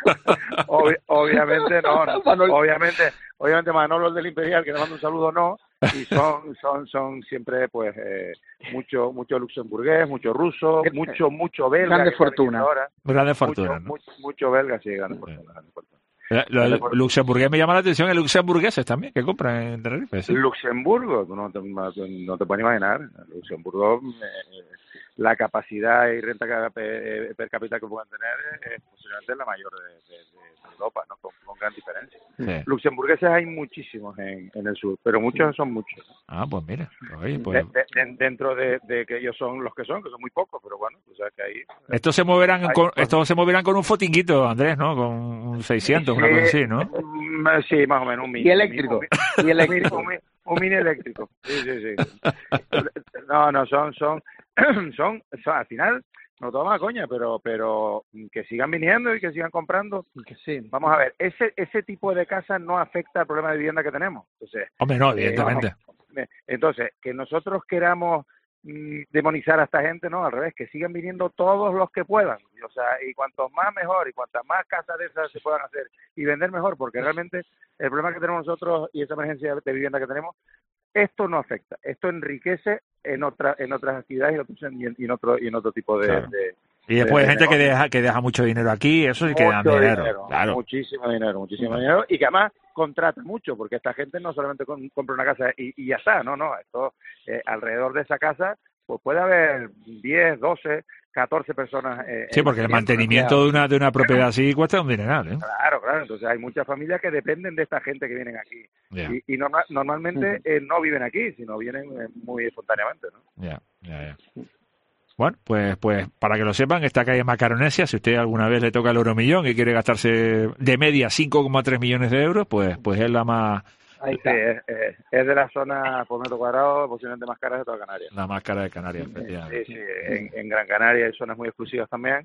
Ob- obviamente no, no. obviamente, obviamente Manolo el del Imperial, que le mando un saludo, no, y son, son, son siempre, pues, eh, mucho, mucho luxemburgués, mucho ruso, mucho, mucho belga. Grande fortuna. Grande fortuna, mucho, ¿no? mucho, mucho belga, sí, grande fortuna, grande fortuna. Lo del luxemburgués me llama la atención, el luxemburgueses también, que compran en Tenerife. ¿Sí? Luxemburgo, tú no te, no te puedes imaginar. Luxemburgo, eh, la capacidad y renta per, per cápita que puedan tener es posiblemente la mayor de, de, de Europa, ¿no? Con, con gran diferencia. Sí. Luxemburgueses hay muchísimos en, en el sur, pero muchos son muchos. Ah, pues mira. Oye, pues... De, de, de, dentro de, de que ellos son los que son, que son muy pocos, pero bueno, tú sabes que ahí... Estos se moverán, hay, con, pues, estos se moverán con un fotinguito, Andrés, ¿no? Con un seiscientos, sí, una cosa así, ¿no? Sí, más o menos, un mini. Y eléctrico. Un, y eléctrico. Un, un mini eléctrico. Sí, sí, sí. No, no, son, son, son, son al final, no toma la coña, pero, pero que sigan viniendo y que sigan comprando. Que sí. Vamos a ver, ese, ese tipo de casa no afecta al problema de vivienda que tenemos. Entonces, Hombre, no, evidentemente. Eh, entonces, que nosotros queramos mm, demonizar a esta gente, no, al revés, que sigan viniendo todos los que puedan. O sea, y cuantos más mejor, y cuantas más casas de esas se puedan hacer y vender mejor, porque realmente el problema que tenemos nosotros y esa emergencia de vivienda que tenemos, esto no afecta, esto enriquece en otra, en otras actividades y en, y en otro y en otro tipo de, claro. de y después de, hay gente de que deja que deja mucho dinero aquí, eso sí que dan mucho dinero, dinero, claro. muchísimo dinero, muchísimo sí. dinero, y que además contrata mucho, porque esta gente no solamente con, compra una casa y, y ya está, no, no, esto eh, alrededor de esa casa pues puede haber diez, doce, catorce personas. Eh, sí, porque el mantenimiento de una de una propiedad así cuesta un dineral, ¿eh? Claro, claro, entonces hay muchas familias que dependen de esta gente que vienen aquí. Yeah. Y, y norma, normalmente eh, no viven aquí, sino vienen eh, muy espontáneamente, ¿no? Ya, ya, ya. Bueno, pues pues para que lo sepan, esta calle Macaronesia, si usted alguna vez le toca el euromillón y quiere gastarse de media cinco coma tres millones de euros, pues pues es la más... Ahí está. Sí, es, es, es de la zona por metro cuadrado posiblemente más cara de toda Canarias. La más cara de Canarias, efectivamente. Sí, sí, en, en Gran Canaria hay zonas muy exclusivas también,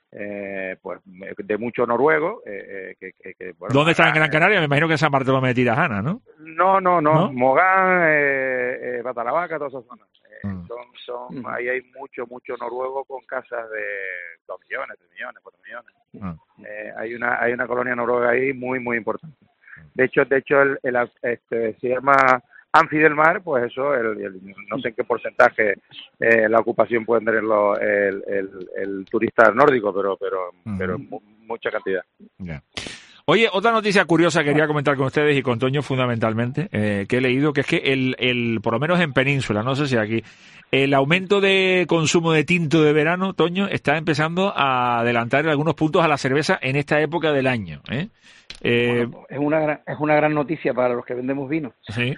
eh, pues de mucho noruego. Eh, que, que, que, bueno, ¿Dónde está en Gran Canaria? Me imagino que en San Bartolomé de Tirajana, ¿no? No, no, no. ¿No? Mogán, eh, eh, Batalavaca, todas esas zonas. Eh, Mm. son, son, mm. Ahí hay mucho, mucho noruego con casas de dos millones, tres millones, cuatro millones. Mm. Eh, hay una hay una colonia noruega ahí muy, muy importante. De hecho, de hecho el, el este se llama Anfi del Mar, pues eso, el, el, no sé en qué porcentaje eh, la ocupación pueden tener los, el, el, el turista nórdico, pero pero mm. pero mu, mucha cantidad. Yeah. Oye, otra noticia curiosa que quería comentar con ustedes y con Toño fundamentalmente, eh, que he leído, que es que el, el, por lo menos en Península, no sé si aquí, el aumento de consumo de tinto de verano, Toño, está empezando a adelantar en algunos puntos a la cerveza en esta época del año, ¿eh? Eh, bueno, es una gran, es una gran noticia para los que vendemos vino. Sí.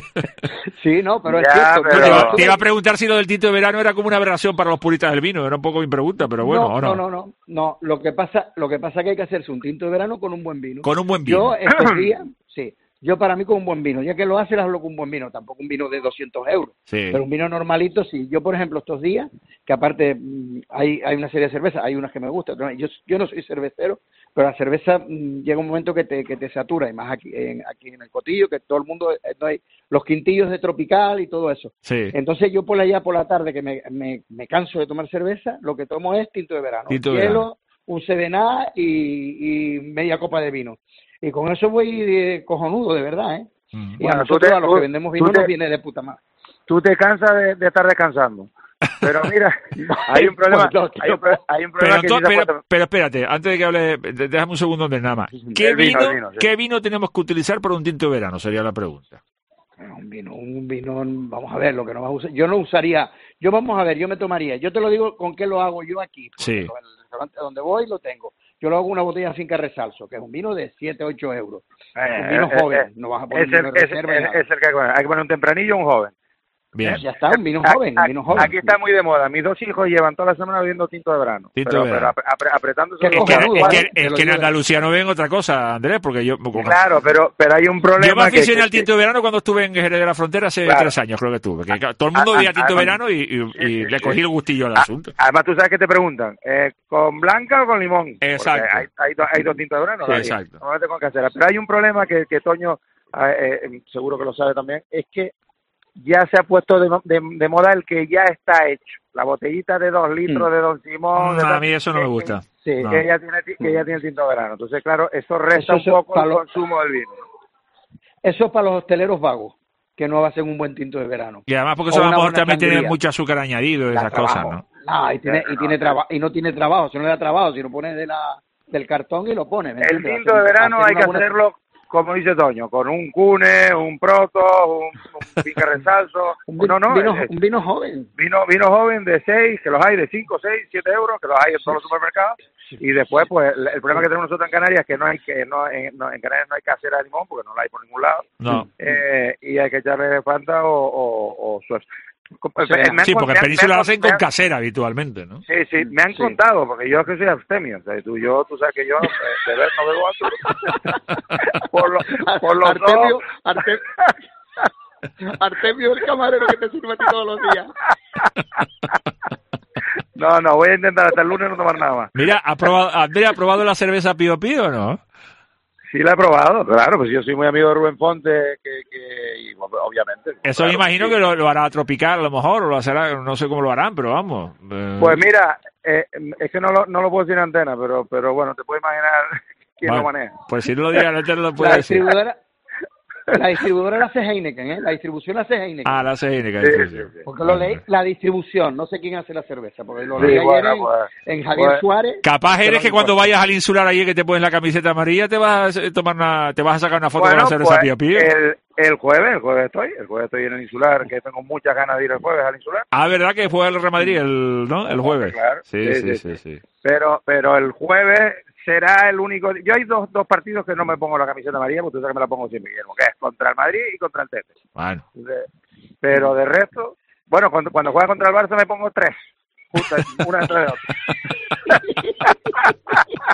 Sí, no, pero ya, es cierto. pero... Te, iba, te iba a preguntar si lo del tinto de verano era como una aberración para los puristas del vino, era un poco mi pregunta, pero bueno, no, ¿o no? No, no, no, no. Lo que pasa, lo que pasa es que hay que hacerse un tinto de verano con un buen vino. Con un buen vino. Yo estos días, sí. Yo para mí con un buen vino, ya que lo hace, lo hablo con un buen vino, tampoco un vino de doscientos euros, sí. Pero un vino normalito, sí. Yo, por ejemplo, estos días, que aparte hay hay una serie de cervezas, hay unas que me gustan, yo yo no soy cervecero, pero la cerveza mmm, llega un momento que te que te satura, y más aquí en aquí en el Cotillo, que todo el mundo, no hay los quintillos de Tropical y todo eso. Sí. Entonces yo por allá por la tarde, que me, me, me canso de tomar cerveza, lo que tomo es tinto de verano, tinto de hielo, verano. Un Seven Up y, y media copa de vino. Y con eso voy de cojonudo, de verdad, ¿eh? Mm. Y bueno, a nosotros, te, a los tú, que vendemos vino, te, nos viene de puta madre. Tú te cansas de, de estar descansando. Pero mira, hay un problema. Bueno, hay, un, hay un problema pero, que to, pero, cuenta... pero espérate, antes de que hable, déjame un segundo de nada más. ¿Qué vino, vino, vino sí. ¿Qué vino tenemos que utilizar para un tinto de verano? Sería la pregunta. Un vino, un vino, vamos a ver, lo que no vas a usar. Yo no usaría, yo vamos a ver, yo me tomaría, yo te lo digo con qué lo hago yo aquí. Sí. En el restaurante donde voy lo tengo. Yo lo hago una botella Finca Resalso, que es un vino de siete, ocho euros. Eh, un vino eh, joven, eh, no vas a poner es el, vino de reserva. Es, es, es el que hay que poner. Hay que poner un tempranillo o un joven. Bien. Ya está, un vino joven, un vino joven. Aquí está muy de moda. Mis dos hijos llevan toda la semana bebiendo tinto de verano. Tinto pero, de verano. pero apre, apretándose. Es que, es que, es que en Andalucía no ven otra cosa, Andrés, porque yo... Claro, pero pero hay un problema. Yo me aficioné que, al tinto de verano cuando estuve en Jerez de la Frontera hace claro. tres años, creo que estuve. Que todo el mundo bebía tinto de verano y, y, y sí, sí, le cogí sí. el gustillo al asunto. Además, tú sabes que te preguntan, eh, ¿con blanca o con limón? Exacto. Hay, hay, hay dos tintos de verano. Sí, exacto. Normalmente con casera. Pero hay un problema que, que Toño, eh, eh, seguro que lo sabe también, es que ya se ha puesto de, de, de moda el que ya está hecho. La botellita de dos litros mm. de Don Simón. No, de a mí eso no que, me gusta. Sí, no. que, ya tiene, que ya tiene el tinto de verano. Entonces, claro, eso resta eso, un poco el lo... consumo del vino. Eso es para los hosteleros vagos, que no hacen un buen tinto de verano. Y además porque eso a lo mejor también tiene mucho azúcar añadido y esas cosas, ¿no? No, y tiene, y, tiene traba, y no tiene trabajo. Si no le da trabajo, si lo pone de la, del cartón y lo pone. El tinto de verano hay que buena... hacerlo... como dice Toño, con un cune, un proto, un, un Finca Resalso, un, vino, no, no, vino, es, un vino joven. Vino vino joven de seis, que los hay de cinco, seis, siete euros, que los hay en todos los supermercados. Y después, pues, el, el problema que tenemos nosotros en Canarias es que no hay que no en, no, en Canarias no hay casera de limón porque no la hay por ningún lado. No. Eh, y hay que echarle Fanta o, o, o Suez. O sea, sí, porque en Península lo hacen con casera habitualmente, ¿no? Sí, sí, me han sí. contado, porque yo es que soy abstemio, o sea, tú, yo, tú sabes que yo eh, de ver no bebo alto. por lo, por los Artemio, dos. Artemio, Artemio el camarero que te sirve a ti todos los días. No, no, voy a intentar hasta el lunes no tomar nada más. Mira, ¿ha probado, Andrea, ¿ha probado la cerveza Pío Pío o no? Sí, la he probado, claro, pues yo soy muy amigo de Rubén Fonte, que, que y, obviamente. Eso claro, me imagino sí. que lo, lo hará tropical a lo mejor, o lo hará, no sé cómo lo harán, pero vamos. Eh... Pues mira, eh, es que no lo, no lo puedo decir en antena, pero pero bueno, te puedes imaginar quién bueno, lo maneja. Pues si no lo diga, no te lo puedo la decir. Distribuidora, la distribuidora la hace Heineken, ¿eh? La distribución la hace Heineken. Ah, la hace Heineken. Sí, sí, sí, sí. Porque lo leí, la distribución, no sé quién hace la cerveza, porque lo sí, leí bueno, ayer en, pues, en Javier pues, Suárez. Capaz eres que cuando vayas al insular allí que te pones la camiseta amarilla te vas a tomar una, te vas a sacar una foto bueno, con la cerveza pues, Pío Pío. El, el jueves, el jueves estoy, el jueves estoy en el insular, que tengo muchas ganas de ir el jueves al insular. Ah, ¿verdad que fue el Real Madrid el, ¿no? El jueves? Claro. Sí, sí, sí, sí, sí. Pero, pero el jueves será el único. Yo hay dos dos partidos que no me pongo la camiseta amarilla, porque tú sabes que me la pongo siempre, Guillermo, que es contra el Madrid y contra el Tete. Bueno. Pero de resto, bueno, cuando cuando juega contra el Barça me pongo tres. Justo, una detrás de otra.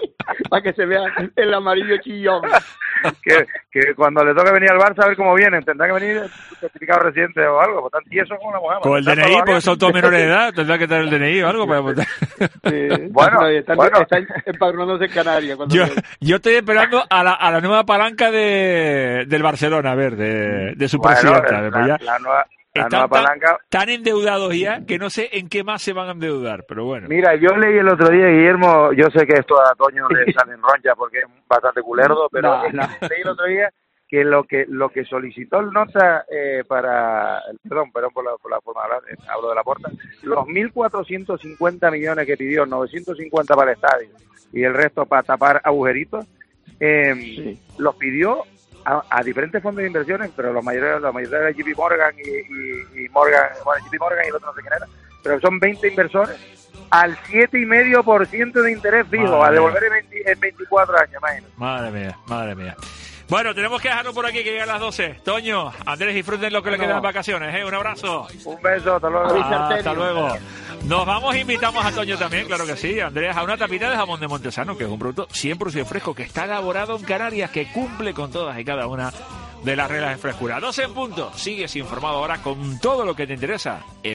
para que se vea el amarillo chillón. Que, que cuando le toque venir al Barça a ver cómo vienen, tendrá que venir certificado residente o algo, por tan tieso como la mujer. Con el D N I, porque son todos menores de edad, tendrá que tener el D N I o algo para votar. Sí, bueno, no, están, bueno. están empadronándose en Canarias. Cuando Yo, se... yo estoy esperando a la, a la nueva palanca de del Barcelona, a ver, de, de su Bueno, presidenta. la, Después ya la nueva, la están nueva tan, palanca. tan endeudados ya que no sé en qué más se van a endeudar, pero bueno. Mira, yo leí el otro día, Guillermo, yo sé que esto a Toño le sale en roncha porque es bastante culerdo, pero No, no. leí el otro día que lo que lo que solicitó el Nota eh, para, perdón, perdón por la, por la forma de hablar, eh, hablo de la porta, los mil cuatrocientos cincuenta millones que pidió, novecientos cincuenta para el estadio y el resto para tapar agujeritos, eh, sí. los pidió a, a diferentes fondos de inversiones, pero los mayores, los mayores eran J P Morgan y, y, y Morgan, bueno, J P Morgan y el otro no sé quién era, pero son veinte inversores al siete coma cinco por ciento de interés fijo, madre a devolver en, veinte, en veinticuatro años, imagínate. Madre mía, madre mía. Bueno, tenemos que dejarlo por aquí, que llegan las doce. Toño, Andrés, disfruten lo que bueno. le quedan de vacaciones, ¿eh? Un abrazo. Un beso, hasta luego. Ah, hasta luego. Nos vamos, invitamos a Toño también, claro que sí, Andrés, a una tapita de jamón de Montesano, que es un producto cien por ciento fresco, que está elaborado en Canarias, que cumple con todas y cada una de las reglas de frescura. doce en punto, sigues informado ahora con todo lo que te interesa.